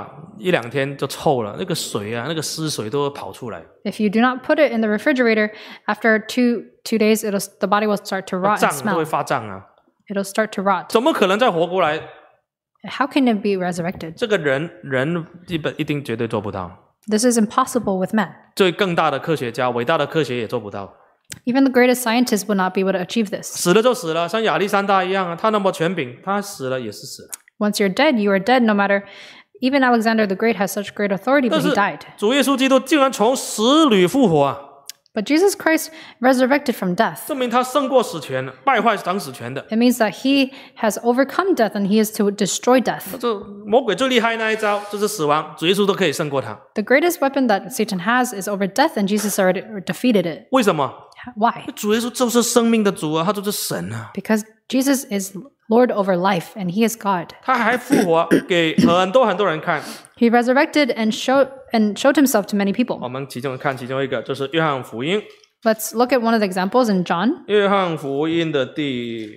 1-2天就臭了，那个水啊，那个湿水都会跑出来， If you do not put it in the refrigerator, after two days, the body will start to rot and 胀都会 smell. 发胀啊， It'll start to rot. 怎么可能再活过来？ How can it be resurrected? 这个人一定绝对做不到， This is impossible with men. 最更大的科学家、伟大的科学也做不到。 Even the greatest scientists would not be able to achieve this. 死了就死了，像亚历山大一样啊，他那么权柄，他死了也是死了。 Once you're dead, you are dead. No matter, even Alexander the Great has such great authority, 但 but he 是 died. 主耶稣基督竟然从死里复活啊， But Jesus Christ resurrected from death. 证明他胜过死权，败坏掌死权的。 It means that he has overcome death and he is to destroy death. 这魔鬼最厉害那一招就是死亡，主耶稣都可以胜过他。 The greatest weapon that Satan has is over death, and Jesus already defeated it. 为什么？ Why? 主耶稣就是生命的主啊，他就是神啊， Because Jesus is Lord over life, and he is God. 他还复活给很多人看。 He resurrected and showed himself to many people. 我们看其中一个，就是约翰福音， Let's look at one of the examples in John. 约翰福音的第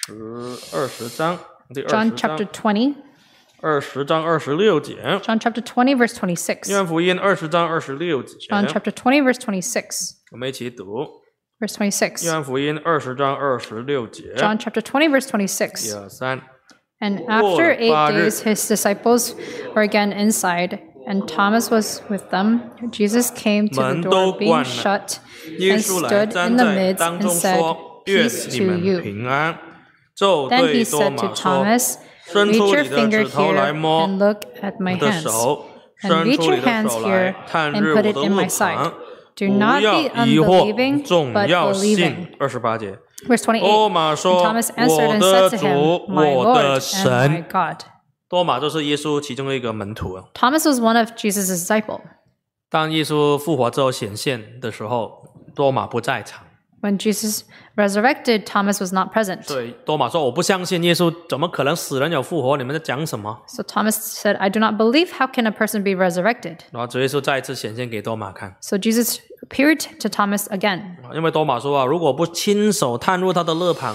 20章，第 John 20章 chapter 20. 20章26节。 John chapter 20, verse 26. 约翰福音20章26节， John chapter 20, verse 26. 我们一起读。 Verse 26. 约翰福音20章26节。 John chapter 20, verse 1、 26. 2、3。 And after 8 8 days, his disciples were again inside, and Thomas was with them. Jesus came to the 门都 door, being 关了。 shut, 耶 and 稣来 stood 站 in the 在 midst 当 and 中 said, 说：“愿 Peace 你 to 们 you. 平安。”就 Then 对 he 多 said 马 to 说 Thomas,：“ 伸 Reach 出 your 你的 finger 指头来 here 摸 and look at my 我的 hands, 手， and 伸 reach 出 your 你的 hands 手 here 来，探 and 入 put 我 it 的 in 肋 my side. 旁， Do 不 not 要 be 疑惑， unbelieving, 总 but 要信。” believing. 28节， Verse 28. 多马 And 说：“ Thomas answered 我 and 的 said to 主， him, My 我 Lord 的 and my 神。” God. 多马就是耶稣其中一个门徒啊。 Thomas was one of Jesus' disciples. 当耶稣复活之后显现的时候，多马不在场， When Jesus resurrected, Thomas was not present. 所以多马说：“我不相信耶稣，怎么可能死人有复活？你们在讲什么 So Thomas said, I do not believe. How can a person be resurrected?？” 然后主耶稣再一次显现给多马看， So Jesus appeared to Thomas again. 因为多马说啊，如果不亲手探入他的肋旁，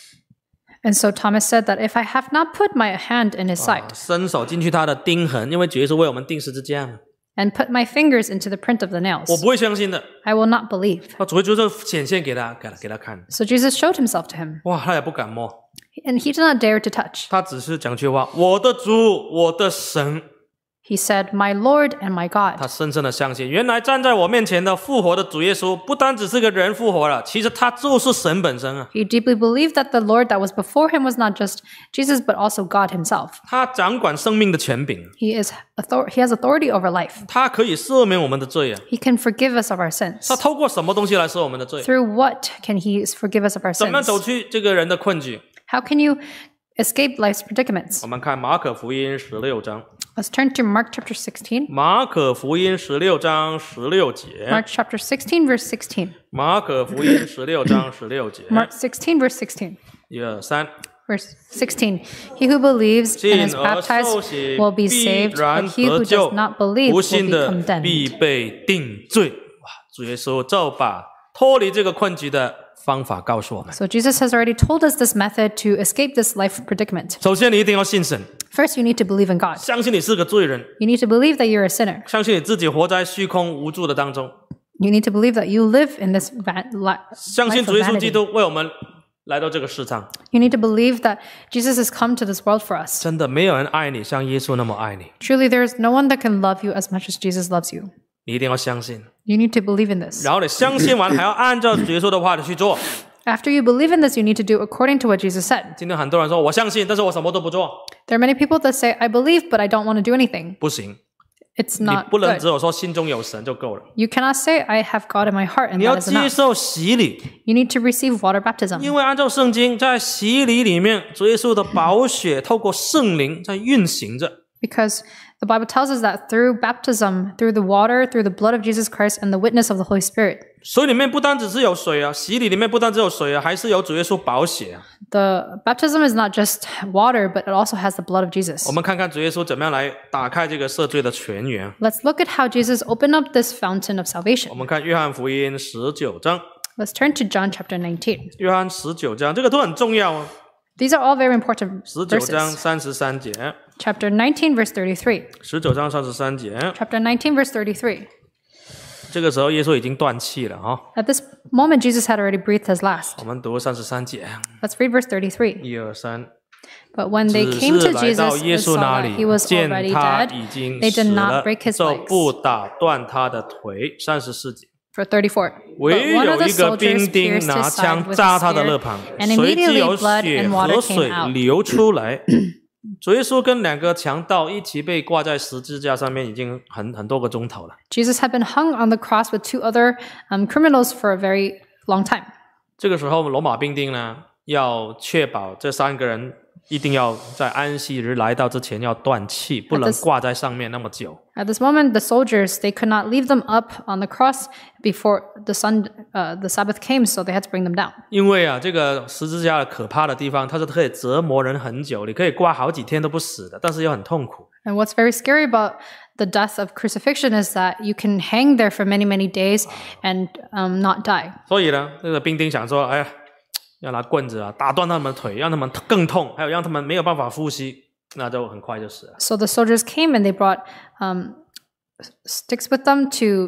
And so Thomas said that if I have not put my hand in his side 伸手进去他的钉痕，因为主耶稣为我们钉十字架嘛， and put my fingers into the print of the 我 nails, 不会相信的。 I will not believe. 那主耶稣就显现给他看， So Jesus showed himself to him, 哇，他也不敢摸， and he did not dare to touch. 他只是讲句话：“我的主，我的神。” He said, My Lord and my 他 God. 深深的相信，原来站在我面前的复活的主耶稣，不单只是个人复活了，其实他就是神本身啊！ He deeply believed that the Lord that was before him was not just Jesus, but also God himself. 他掌管生命的权柄， He has authority over life. 他可以赦免我们的罪啊！ He can forgive us of our sins. 他透过什么东西来赦我们的罪？ Through what can he forgive us of our 怎么样 sins? 走出这个人的困局？ How can you escape life's predicaments? 我们看马可福音16章， Let's turn to Mark chapter 16. 马可福音16章16节， Mark chapter 16, verse 16. 马可福音16章16节， Mark 16, verse 16. 1、2、3， Verse 16. He who believes and 信 is 而受 baptized 洗 will be 必 saved, 然 but he who 得 does 救 not，believe 不 will 信 be 的必 condemned. 被定罪。哇，主耶稣就把脱离这个困局的方法告诉我们。 So Jesus has already told us this method to escape this life predicament. 首先，你一定要信神， First, you need to believe in God. 相信你是个罪人， You need to believe that you're a sinner. 相信你自己活在虚空无助的当中， You need to believe that you live in this 相信 life 主 of 耶稣基 vanity. 督为我们来到这个世上。 You need to believe that Jesus has come to this world for us. 真的，没有人爱你像耶稣那么爱你， Truly, there is no one that can love you as much as Jesus loves you. 你一定要相信。 You need to believe in this. 然后你相信完，还要按照主耶稣的话去做。 After you believe in this, you need to do according to what Jesus said. 今天很多人说我相信，但是我什么都不做， There are many people that say, I believe, but I don't want to do anything. 不行。 It's 你 not 不能 good. 只有说心中有神就够了， You cannot say, I have God in my heart, and 你要 that is 接 enough. 受洗礼。 You need to receive water baptism. 因为按照圣经，在洗礼里面，主耶稣的宝血透过圣灵在运行着。 Because the Bible tells us that through baptism, through the water, through the blood of Jesus Christ, and the witness of the Holy Spirit, 水里面不单只是有水啊，洗礼里面不单只有水啊，还是有主耶稣宝血啊。 the baptism is not just water, but it also has the blood of Jesus. 我们看看主耶稣怎么样来打开这个赦罪的泉源。 Let's look at how Jesus opened up this fountain of 我 salvation. 们看约翰福音19章， Let's turn to John chapter 19. 约翰19章这个都很重要啊。 These are all very important 19章 verses. 33节 Chapter 19, verse 33. 19章33节 Chapter 19, verse 33. 这个时候耶稣已经断气了哈。 At this moment, Jesus had already breathed his last. 我们读33节 Let's read verse 33. 1、2、3 But when they 只 came 是 to 来到 Jesus 耶 and 稣 saw 那 that 里 he was 见 already 他 dead, 已经 they 死 did not 了 break his 就 legs. 不打断他的腿34节 For 34. 唯 But one 有 of the 一个 soldiers 兵丁 pierced 拿 his 枪 side with 扎 a 他的 spear, 肋旁 and 随即 immediately 有 blood 血 and 和 water 水 came out. 流出来主耶稣跟2个强盗一起被挂在十字架上面已经很多个钟头了 Jesus had been hung on the cross with 2 other criminals for a very long time. 这个时候罗马兵丁呢要确保这3个人一定要在安息日来到之前要断气不能挂在上面那么久 At this moment, the soldiers, they could not leave them up on the cross before the Sabbath came, so they had to bring them down. 因为啊这个十字架的可怕的地方它是可以折磨人很久你可以挂好几天都不死的但是又很痛苦 And what's very scary about the death of crucifixion is that you can hang there for many, many days and not die. 所以呢这个兵丁想说哎呀要拿棍子啊打断他们的腿让他们更痛还有让他们没有办法呼吸那就很快就死了 So the soldiers came and they brought sticks with them to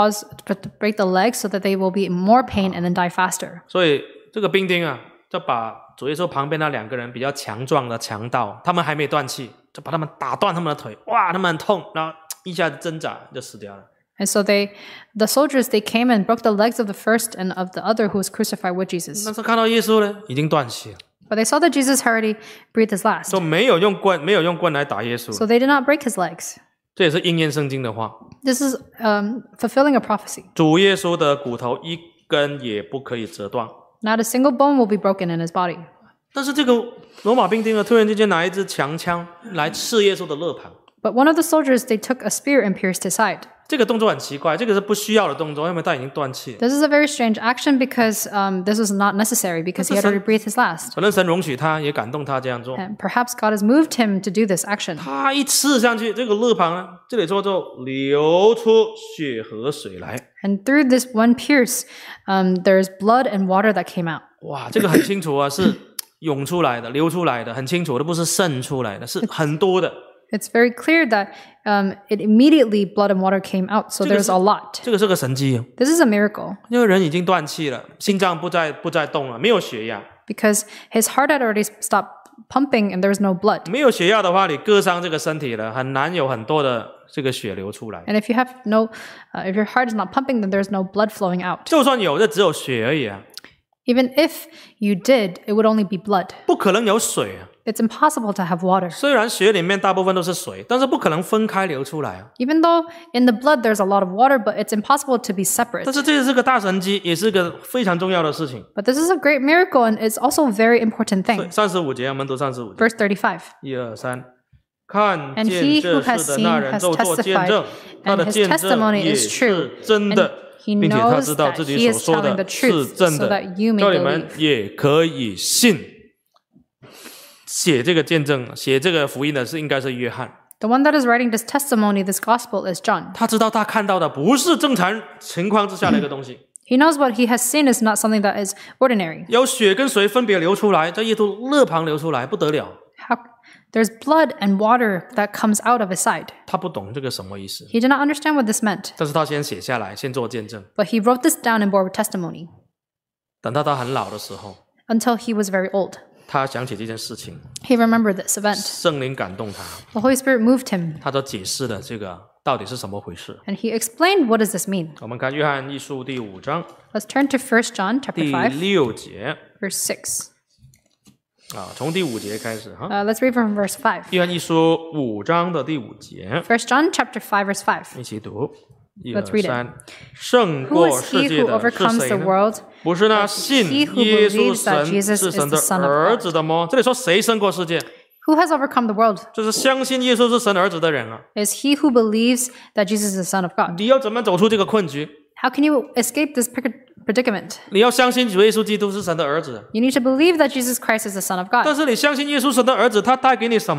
break the legs so that they will be in more pain and then die faster. 所以这个兵丁啊就把主耶稣旁边那2个人比较强壮的强盗他们还没断气就把他们打断他们的腿哇他们很痛然后一下子挣扎就死掉了 And so the soldiers, they came and broke the legs of the first and of the other who was crucified with Jesus. 但是看到耶稣呢已经断气了 But they saw that Jesus had already breathed his last. 说没有用棍来打耶稣 So they did not break his legs. 这也是应验圣经的话 This is fulfilling a prophecy. 主耶稣的骨头一根也不可以折断 Not a single bone will be broken in his body. 但是这个罗马兵丁呢突然之间拿一支强枪来刺耶稣的肋旁 But one of the soldiers, they took a spear and pierced his side. 这个动作很奇怪这个是不需要的动作因为他已经断气了 This is a very strange action because this was not necessary because he had already breathed his last. 可能神容许他也感动他这样做 And perhaps God has moved him to do this action. 他一刺上去，这个肋旁呢，这里说就流出血和水来。 And through this one pierce, there's blood and water that came out. 哇，这个很清楚啊，是涌出来的、流出来的，很清楚的，不是渗出来的，是很多的。 It's very clear that it immediately blood and water came out, so there's a lot. 这个是个神迹， This is a miracle 因为人已经断气了，心脏不再动了，没有血压。 because his heart had already stopped pumping and there was no blood. 没有血压的话，你割伤这个身体了，很难有很多的这个血流出来。 And if you have if your heart is not pumping, then there's no blood flowing out. 就算有，这只有血而已啊， Even if you did, it would only be blood. 不可能有水啊。 It's impossible to have water. 虽然血里面大部分都是水，但是不可能分开流出来啊。 Even though in the blood there's a lot of water, but it's impossible to be separate. 但是这是个大神迹，也是个非常重要的事情。 But this is a great miracle and it's also a very important thing. 35节，我们读35节。 Verse 35. 1、2、3，看 And 见 he 这 who has 事的那 seen 人 has 就做见 testified, 证，他 and 的 his 见证 testimony 也 is true. 是真的， He 并且他 knows 知道 that 自己 he 所 is 说 telling 的 the 是 truth 真 so 的 that you may 叫你们 believe. 也可以信。写这个见证、写这个福音的应该是约翰， The one that is writing this testimony, this gospel, is John. 他知道他看到的不是正常情况之下的一个东西， He knows what he has seen is not something that is ordinary. 有血跟水分别流出来，在耶稣肋旁流出来，不得了。 There's blood and water that comes out of his side. 他不懂这个什么意思， He did not understand what this meant, 但是他先写下来，先做见证， but he wrote this down and bore testimony 等到他很老的时候， until he was very old. 他想起这件事情， He remembered this event. 圣灵感动他， The Holy Spirit moved him, 他就解释了这个到底是什么回事。 and he explained what does this mean. 我们看约翰一书第5章 Let's turn to 1 John chapter 第 5, 6节 verse 6. 啊，从第5节开始哈。 Let's read from verse 5. 约翰一书5章的第5节， 1 John chapter 5, verse 5. 一起读。1、 Let's read it. 2、3，胜 Who 过 is 世 he 界 who 的是 overcomes 谁 the 呢？ world? 不是那信 he who 耶稣 believes that 神 Jesus 是 is 神 the 的 Son of 儿 God. 子的吗？这里说谁胜过世界？ Who has overcome the world? 就是相信耶稣是神儿子的人啊！ Is he who believes that Jesus is the Son of God. 你要怎么走出这个困局？ How can you escape this predicament? 你要相信主耶稣基督是神的儿子， You need to believe that Jesus Christ is the Son of 但 God. 是你相信耶稣神的儿子，他带给你什么？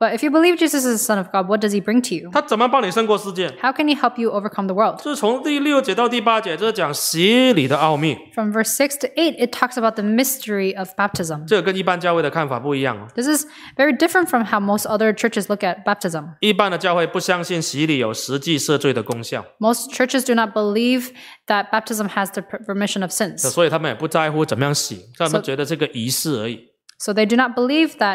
But if you believe Jesus is the Son of God, what does he bring to you? 他怎么帮你胜过世界？ How can he help you overcome the world? 就是从第6节到第8节，这是讲洗礼的奥秘。 From verse 6 to 8, it talks about the mystery of baptism. 这个跟一般教会的看法不一样哦。 This is very different from how most other churches look at baptism. 一般的教会不相信洗礼有实际赦罪的功效， Most churches do not believe that baptism has the remission of sins. 所以他们也不在乎怎么样洗，他们觉得这个仪式而已。 So they do not believe that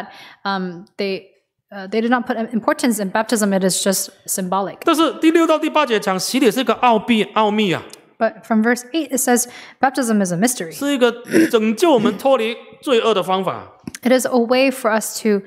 they do not put importance in baptism. It is just symbolic. 但是第6到第8节讲洗礼是一个奥秘啊， But from verse 8, it says baptism is a mystery. 是一个拯救我们脱离罪恶的方法。 It is a way for us to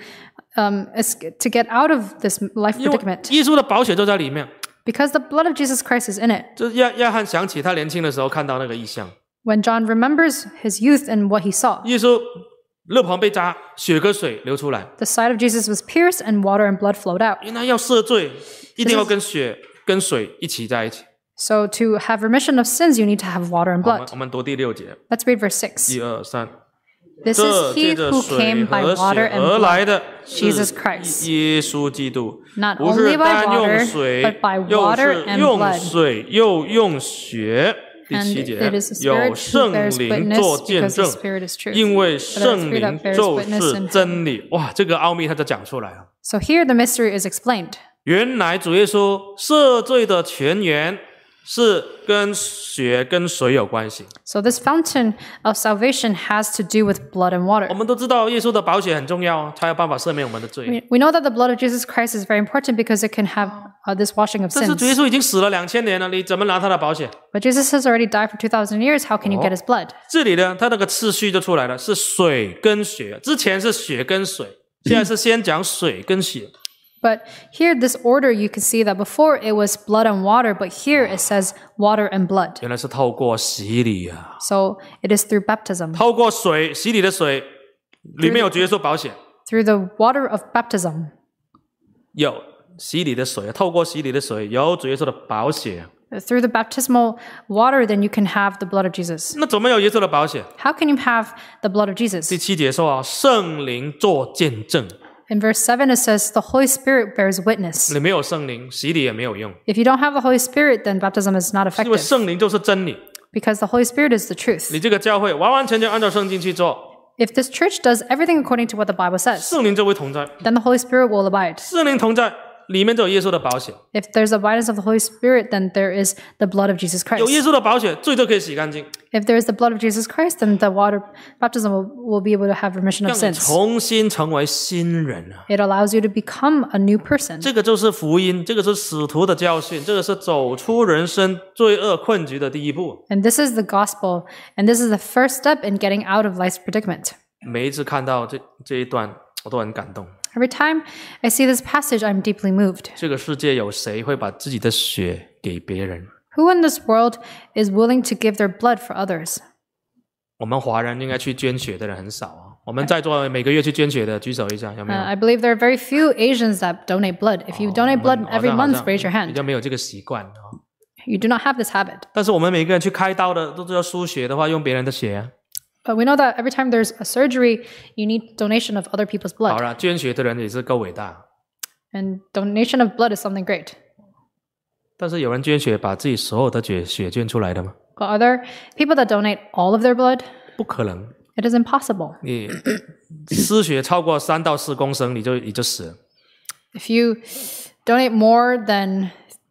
get out of this life 因为 predicament. 耶稣的宝血就在里面。 Because the blood of Jesus Christ is in it. 就是约翰想起他年轻的时候看到那个异象， When John remembers his youth and what he saw, 耶稣肋旁被扎，血跟水流出来。 the side of Jesus was pierced and water and blood flowed out. 原来要赦罪，一定要跟血跟水一起在一起。 So to have remission of sins, you need to have water and 我们 blood. 我们读第6节， Let's read verse 6. 1、2、3。 This 这 is 借 he 着 who 水 came by 和 water 血 and 而来 blood, 的 Jesus 是 Christ. 耶稣基督， Not 不是 only by 单用 water, 水 but by， 又 water 是 and 用 blood. 水又用血。第 And 7 it 节 is the 有 Spirit who 圣 bears 灵 witness 做见 because the 证， Spirit is truth. 因为 For the 圣 Spirit 灵 that bears 就 witness 是 in 真理。哇，这个奥秘他就讲出来了。 So here the mystery is explained. 原来主耶稣赦罪的泉源是跟血跟水有关系。 So this fountain of salvation has to do with blood and 我 water. 们都知道耶稣的宝血很重要，才有办法赦免我们的罪。 We know that the blood of Jesus Christ is very important because it can have this washing of 但是主耶 sins. 稣已经死了2000年了，你怎么拿他的宝血？ But Jesus has already died for 2,000 years. How can you get his blood? 这里呢，它那个次序就出来了，是水跟血，之前是血跟水，现在是先讲水跟血。 But here, this order, you can see that before it was blood and water, but here it says water and blood. 原来是透过洗礼啊， So it is through baptism, 透过水洗礼的水，里面有主耶稣宝血， through the water of baptism. 有洗礼的水，透过洗礼的水有主耶稣的宝血。 Through the baptismal water, then you can have the blood of Jesus. 那怎么有耶稣的宝血？ How can you have the blood of Jesus? 第7节说啊，圣灵做见证， In verse 7, it says, the Holy Spirit bears witness. 你没有圣灵，洗礼也没有用， If you don't have the Holy Spirit, then baptism is not 因为 effective 圣灵就是真理。 because the Holy Spirit is the truth. 你这个教会完完全全按照圣经去做， If this church does everything according to what the Bible says, 圣灵就会同在， then the Holy Spirit will abide. 圣灵同在，里面就有耶稣的宝血， If there's abidance of the Holy Spirit, then there is the blood of Jesus 有耶 Christ. 稣的宝血，罪就可以洗干净， If there is the blood of Jesus Christ, then the water baptism will be able to have remission of 让你 sins. 重新成为新人啊！ It allows you to become a new person. 这个就是福音，这个是使徒的教训，这个是走出人生罪恶困局的第一步。 And this is the gospel, and this is the first step in getting out of life's predicament. 每一次看到这一段，我都很感动。 Every time I see this passage, I'm deeply moved. 这个世界有谁会把自己的血给别人？ Who in this world is willing to give their blood for others? 我们华人应该去捐血的人很少啊。我们在座每个月去捐血的，举手一下，有没有？ I believe there are very few Asians that donate blood. If you donate blood 好 every 像 month, raise your 比 hand. 较没有这个习惯啊。 You do not have this habit. 但是我们每个人去开刀的，都知道输血的话用别人的血啊。 But we know that every time there's a surgery, you need donation of other people's 好 blood. 了，捐血的人也是够伟大， And donation of blood is something great. 但是有人捐血把自己所有的血捐出来的吗？ But are there people that donate all of their blood? 不可能。 It is impossible. 你失血超过3到4公升，你就死了。 If you donate more than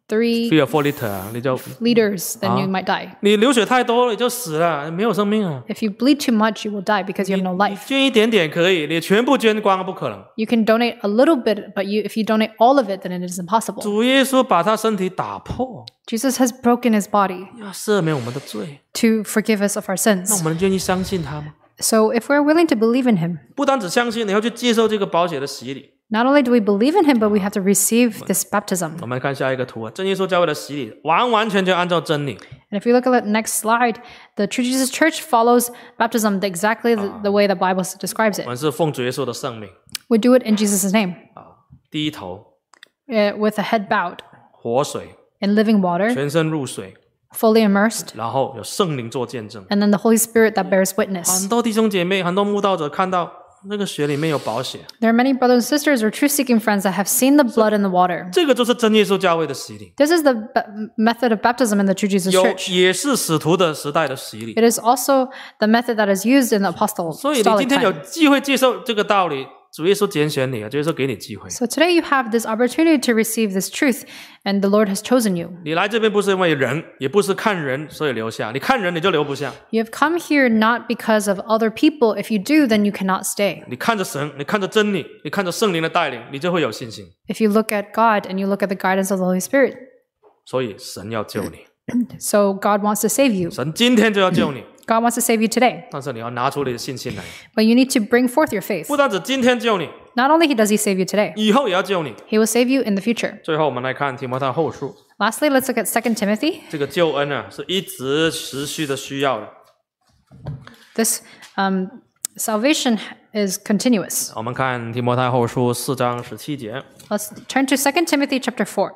3 3 or 4 liter 啊，你就 liters, then you might die. 你流血太多了，你就死了，没有生命啊。 If you bleed too much, you will die because you have no life. 捐一点点可以，你全部捐光不可能。 You can donate a little bit, but if you donate all of it, then it is impossible. 主耶稣把他身体打破， Jesus has broken his body 要赦免我们的罪， to forgive us of our 那我 sins. 们愿意相信他吗？ So if we're willing to believe in him, 不单只相信，你要去接受这个宝血的洗礼。 not only do we believe in him, but we have to receive this baptism. 我们看下一个图啊，真耶稣教会的洗礼完完全全按照真理。 And if you look at the next slide, the True Jesus Church follows baptism exactly the way the Bible describes 我 it. 们是奉主耶稣的圣名 We do it in Jesus' name, 啊，低头 with a head bowed, 活水， in living water, 全身入水， fully immersed, 然后有圣灵做见证。 and then the Holy Spirit that bears witness. 很多弟兄姐妹，很多慕道者看到那个血里面有宝血， There are many brothers and sisters or truth-seeking friends that have seen the blood in the water. 这个就是真耶稣教会的洗礼， This is the method of baptism in the True Jesus 有 Church. 也是使徒的时代的洗礼。 It is also the method that is used in the 所以你 apostolic 今天有 time. 机会接受这个道理，主耶稣拣选你，主耶稣给你机会。 So today you have this opportunity to receive this truth, and the Lord has chosen you. 你来这边不是因为人，也不是看人所以留下，你看人你就留不下。 You have come here not because of other people. If you do, then you cannot stay. 你看着神，你看着真理，你看着圣灵的带领，你就会有信心。 If you look at God and you look at the guidance of the Holy Spirit, 所以神要救你， so God wants to save you. 神今天就要救你， God wants to save you today, 但是你要拿出你的信心来。 but you need to bring forth your faith. 不单止今天救你， Not only does He save you today, 以后也要救你。 He will save you in the future. 最后我们来看提摩太后书， Lastly, let's look at 2 Timothy. 这个救恩啊是一直持续的需要的。 This salvation is continuous. 我们看提摩太后书4章17节， Let's turn to 2 Timothy chapter 4,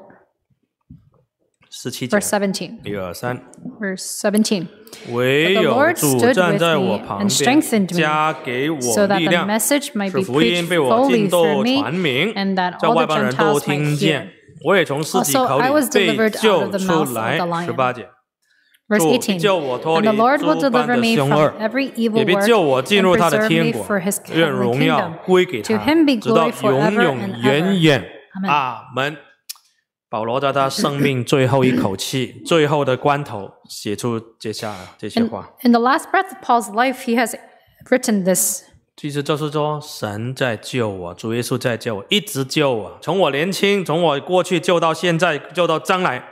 17 verse 节， 17. 1、2、3。 Verse 17. 唯 But the 有 Lord 主 stood 站 with 在 me 我旁 and 边， strengthened me, 加给我 so that 力 the 量， message might 使 be 福音 preached 被我 fully 尽都 through me, 传明， and that 叫 all 外 the 邦人都 Gentiles might 听 hear. 见。我也从狮子 Also, 口 I 里 was 被 delivered 救 out of the 出 mouth of 来。 the lion. 18节， Verse 主 18. 救我脱 And 离 the Lord will 诸般 deliver 的 me 凶 from 恶， every evil 也必 work 救我进 and 入他的 preserve 天 me 国 for his。 愿 heavenly 荣耀 kingdom. 归给 To 他 him be， 直到 glory 永 forever 永 and 远 ever. 远。 Amen 阿门。保罗在他生命最后一口气、最后的关头，写出接下来这些话。 In the last breath of Paul's life, he has written this. 其实就是说，神在救我，主耶稣在救我，一直救我，从我年轻，从我过去救到现在，救到将来。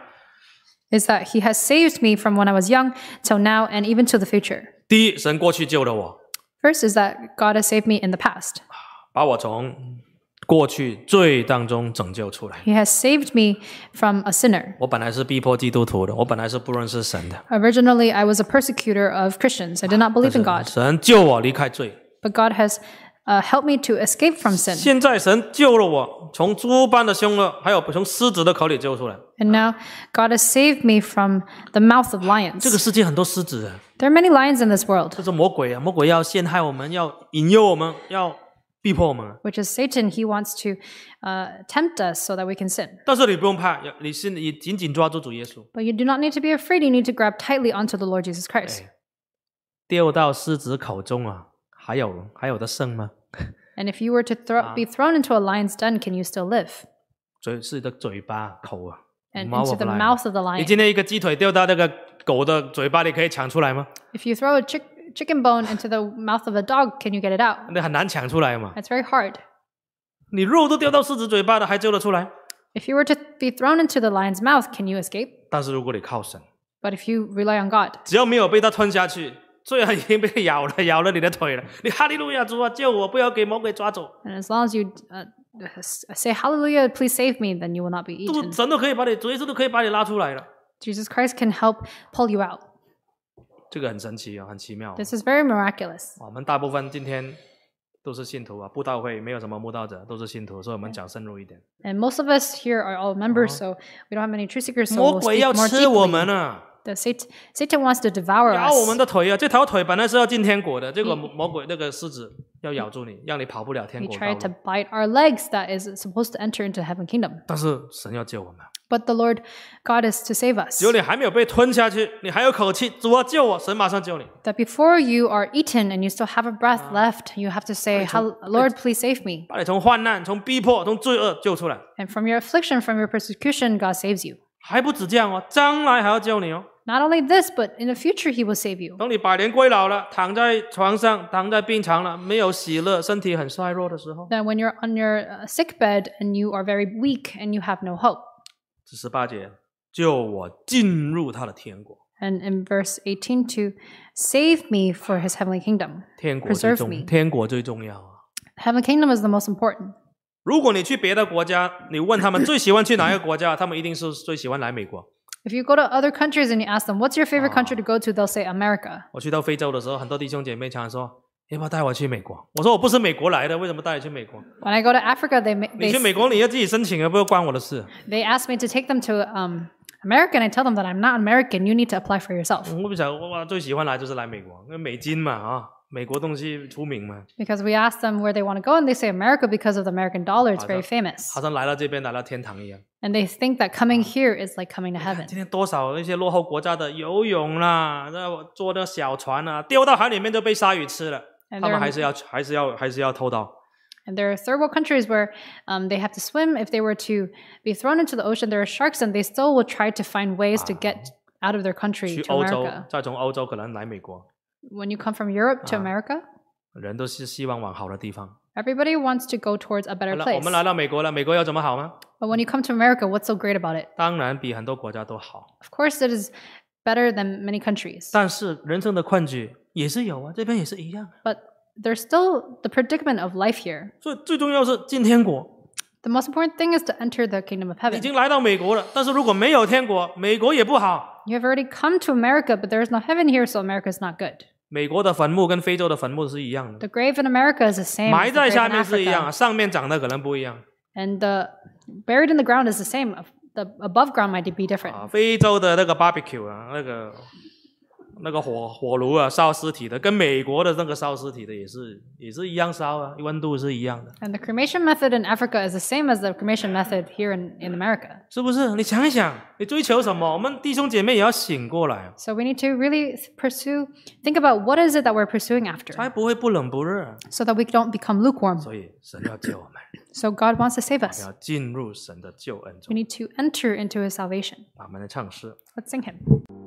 Is that he has saved me from when I was young till now and even to the future. 第一，神过去救了我， First is that God has saved me in the past. 把我从过去罪当中拯救出来。 He has saved me from a sinner. 我本来是逼迫基督徒的，我本来是不认识神的， Originally, I was a persecutor of Christians. I did not believe in God, 神救我离开罪。 but God has helped me to escape from sin. 现在神救了我，从诸般的凶恶，还有从狮子的口里救出来。 And now God has saved me from the mouth of 这 lions. 个世界很多狮子啊， There are many lions in this world, 这是魔鬼啊，魔鬼要陷害我们，要引诱我们，要逼迫我们。 which is Satan. He wants to tempt us so that we can sin. 但是你不用怕，你紧紧抓住主耶稣。 But you do not need to be afraid. You need to grab tightly onto the Lord Jesus Christ. 掉到狮子口中啊，还有的剩吗？ And if you were to be thrown into a lion's den, can you still live? 是的嘴巴口啊， And 猫 into 我不 the 来。 mouth of the 你 lion. 今天一个鸡腿掉到那个狗的嘴巴里，可以抢出来吗？ If you throw a chicken bone into the mouth of a dog, can you get it out? 那很难抢出来嘛。 That's very hard. 你肉都掉到狮子嘴巴的，还救得出来？ If you were to be thrown into the lion's mouth, can you escape? 但是如果你靠神， But if you rely on God, 只要没有被它吞下去，罪已经被咬了你的腿了。你哈利路亚，主啊，救我，不要给魔鬼抓走。 and as long as you say hallelujah, please save me, then you will not be 主 eaten. 神都可以把你，主耶稣都可以把你拉出来了。 Jesus Christ can help pull you out. 这个很神奇啊，很奇妙啊。 This is very miraculous. 我们大部分今天都是信徒啊，布道会没有什么慕道者，都是信徒，所以我们讲深入一点。 And most of us here are all members, so we don't have many truth seekers, so 魔 we'll 鬼 speak 要 more 吃我 deeply. 们啊， Satan wants to devour 咬我们 us. 的腿啊！这条腿本来是要进天国的，结果魔鬼那个狮子要咬住你，让你跑不了天 He 国道 tried to 路。 bite our legs that is supposed to enter into heaven kingdom. 但是神要救我们， But the Lord God is to save us. 只有你还没有被吞下去，你还有口气，主啊救我，神马上救你。 That before you are eaten and you still have a breath left, you have to say, Lord, please save me. 把你从患难、从逼迫、从罪恶救出来。 And from your affliction, from your persecution, God saves you. 还不止这样哦，将来还要救你哦。 Not only this, but in the future, He will save you. 等你百年归老了，躺在床上，躺在病床了，没有喜乐，身体很衰弱的时候， Then when you're on your sick bed and you are very weak and you have no hope. 这18节，救我进入他的天国。 And in verse 18, to save me for His heavenly kingdom. 天国最 Preserve 重， me. 天国最重要啊！ Heavenly kingdom is the most important. 如果你去别的国家，你问他们最喜欢去哪一个国家，他们一定是最喜欢来美国。 If you go to other countries and you ask them, what's your favorite country to go to? They'll say America. 我去到非洲的时候，很多弟兄姐妹常说：“要不要带我去美国？”我说：“我不是美国来的，为什么带你去美国？ When I go to Africa, 你去美国你要自己申请，不关我的事。 they ask me to take them to America, and I tell them that I'm not American. You need to apply for yourself. 我不想，我最喜欢来就是来美国，因为美金嘛啊， 美国东西出名嘛， Because we ask them where they want to go, and they say America because of the American dollar. It's very famous. 好像来到这边来到天堂一样。 And they think that coming here is like coming to heaven. 今天多少一些落后国家的游泳啦，那坐那小船啊，丢到海里面就被鲨鱼吃了， And 他们 there- 还是要偷盗。 And there are third world countries where they have to swim. If they were to be thrown into the ocean, there are sharks, and they still will try to find ways to get out of their country 去 to 欧洲， America. 再从欧洲可能来美国， When you come from Europe to America, 人都是希望往好的地方。 everybody wants to go towards a 好 better 了，我 place. 们来到美国了，美国有怎么好吗？ But when you come to America, what's so great about it? 当然比很多国家都好， Of course, it is better than many countries. 但是人生的困局也是有啊，这边也是一样。 But there's still the predicament of life here. 所以最重要是进天国。 The most important thing is to enter the kingdom of 已 heaven. 经来到美国了，但是如果没有天国，美国也不好。 You have already come to America, but there is no heaven here, so America is not good. 美国的坟墓跟非洲的坟墓是一样的， The grave in America is the same 埋 as the 在 grave 下 in 面是一样 Africa. 啊，上面长得可能不一样 And the buried in the ground is the same. The above ground might be different. 啊。非洲的那个 barbecue 啊，那个火炉啊，烧尸体的，跟美国的那个烧尸体的也是一样烧啊，温度是一样的， And the cremation method in Africa is the same as the cremation method here in America. 是不是？你想一想，你追求什么？我们弟兄姐妹也要醒过来啊， So we need to really think about what is it that we're pursuing after, 才不会不冷不热。 so that we don't become lukewarm. 所以神要救我们， So God wants to save 我们 us. 要进入神的救恩 We 中。 need to enter into His salvation. 把我们的唱诗。 Let's sing Him.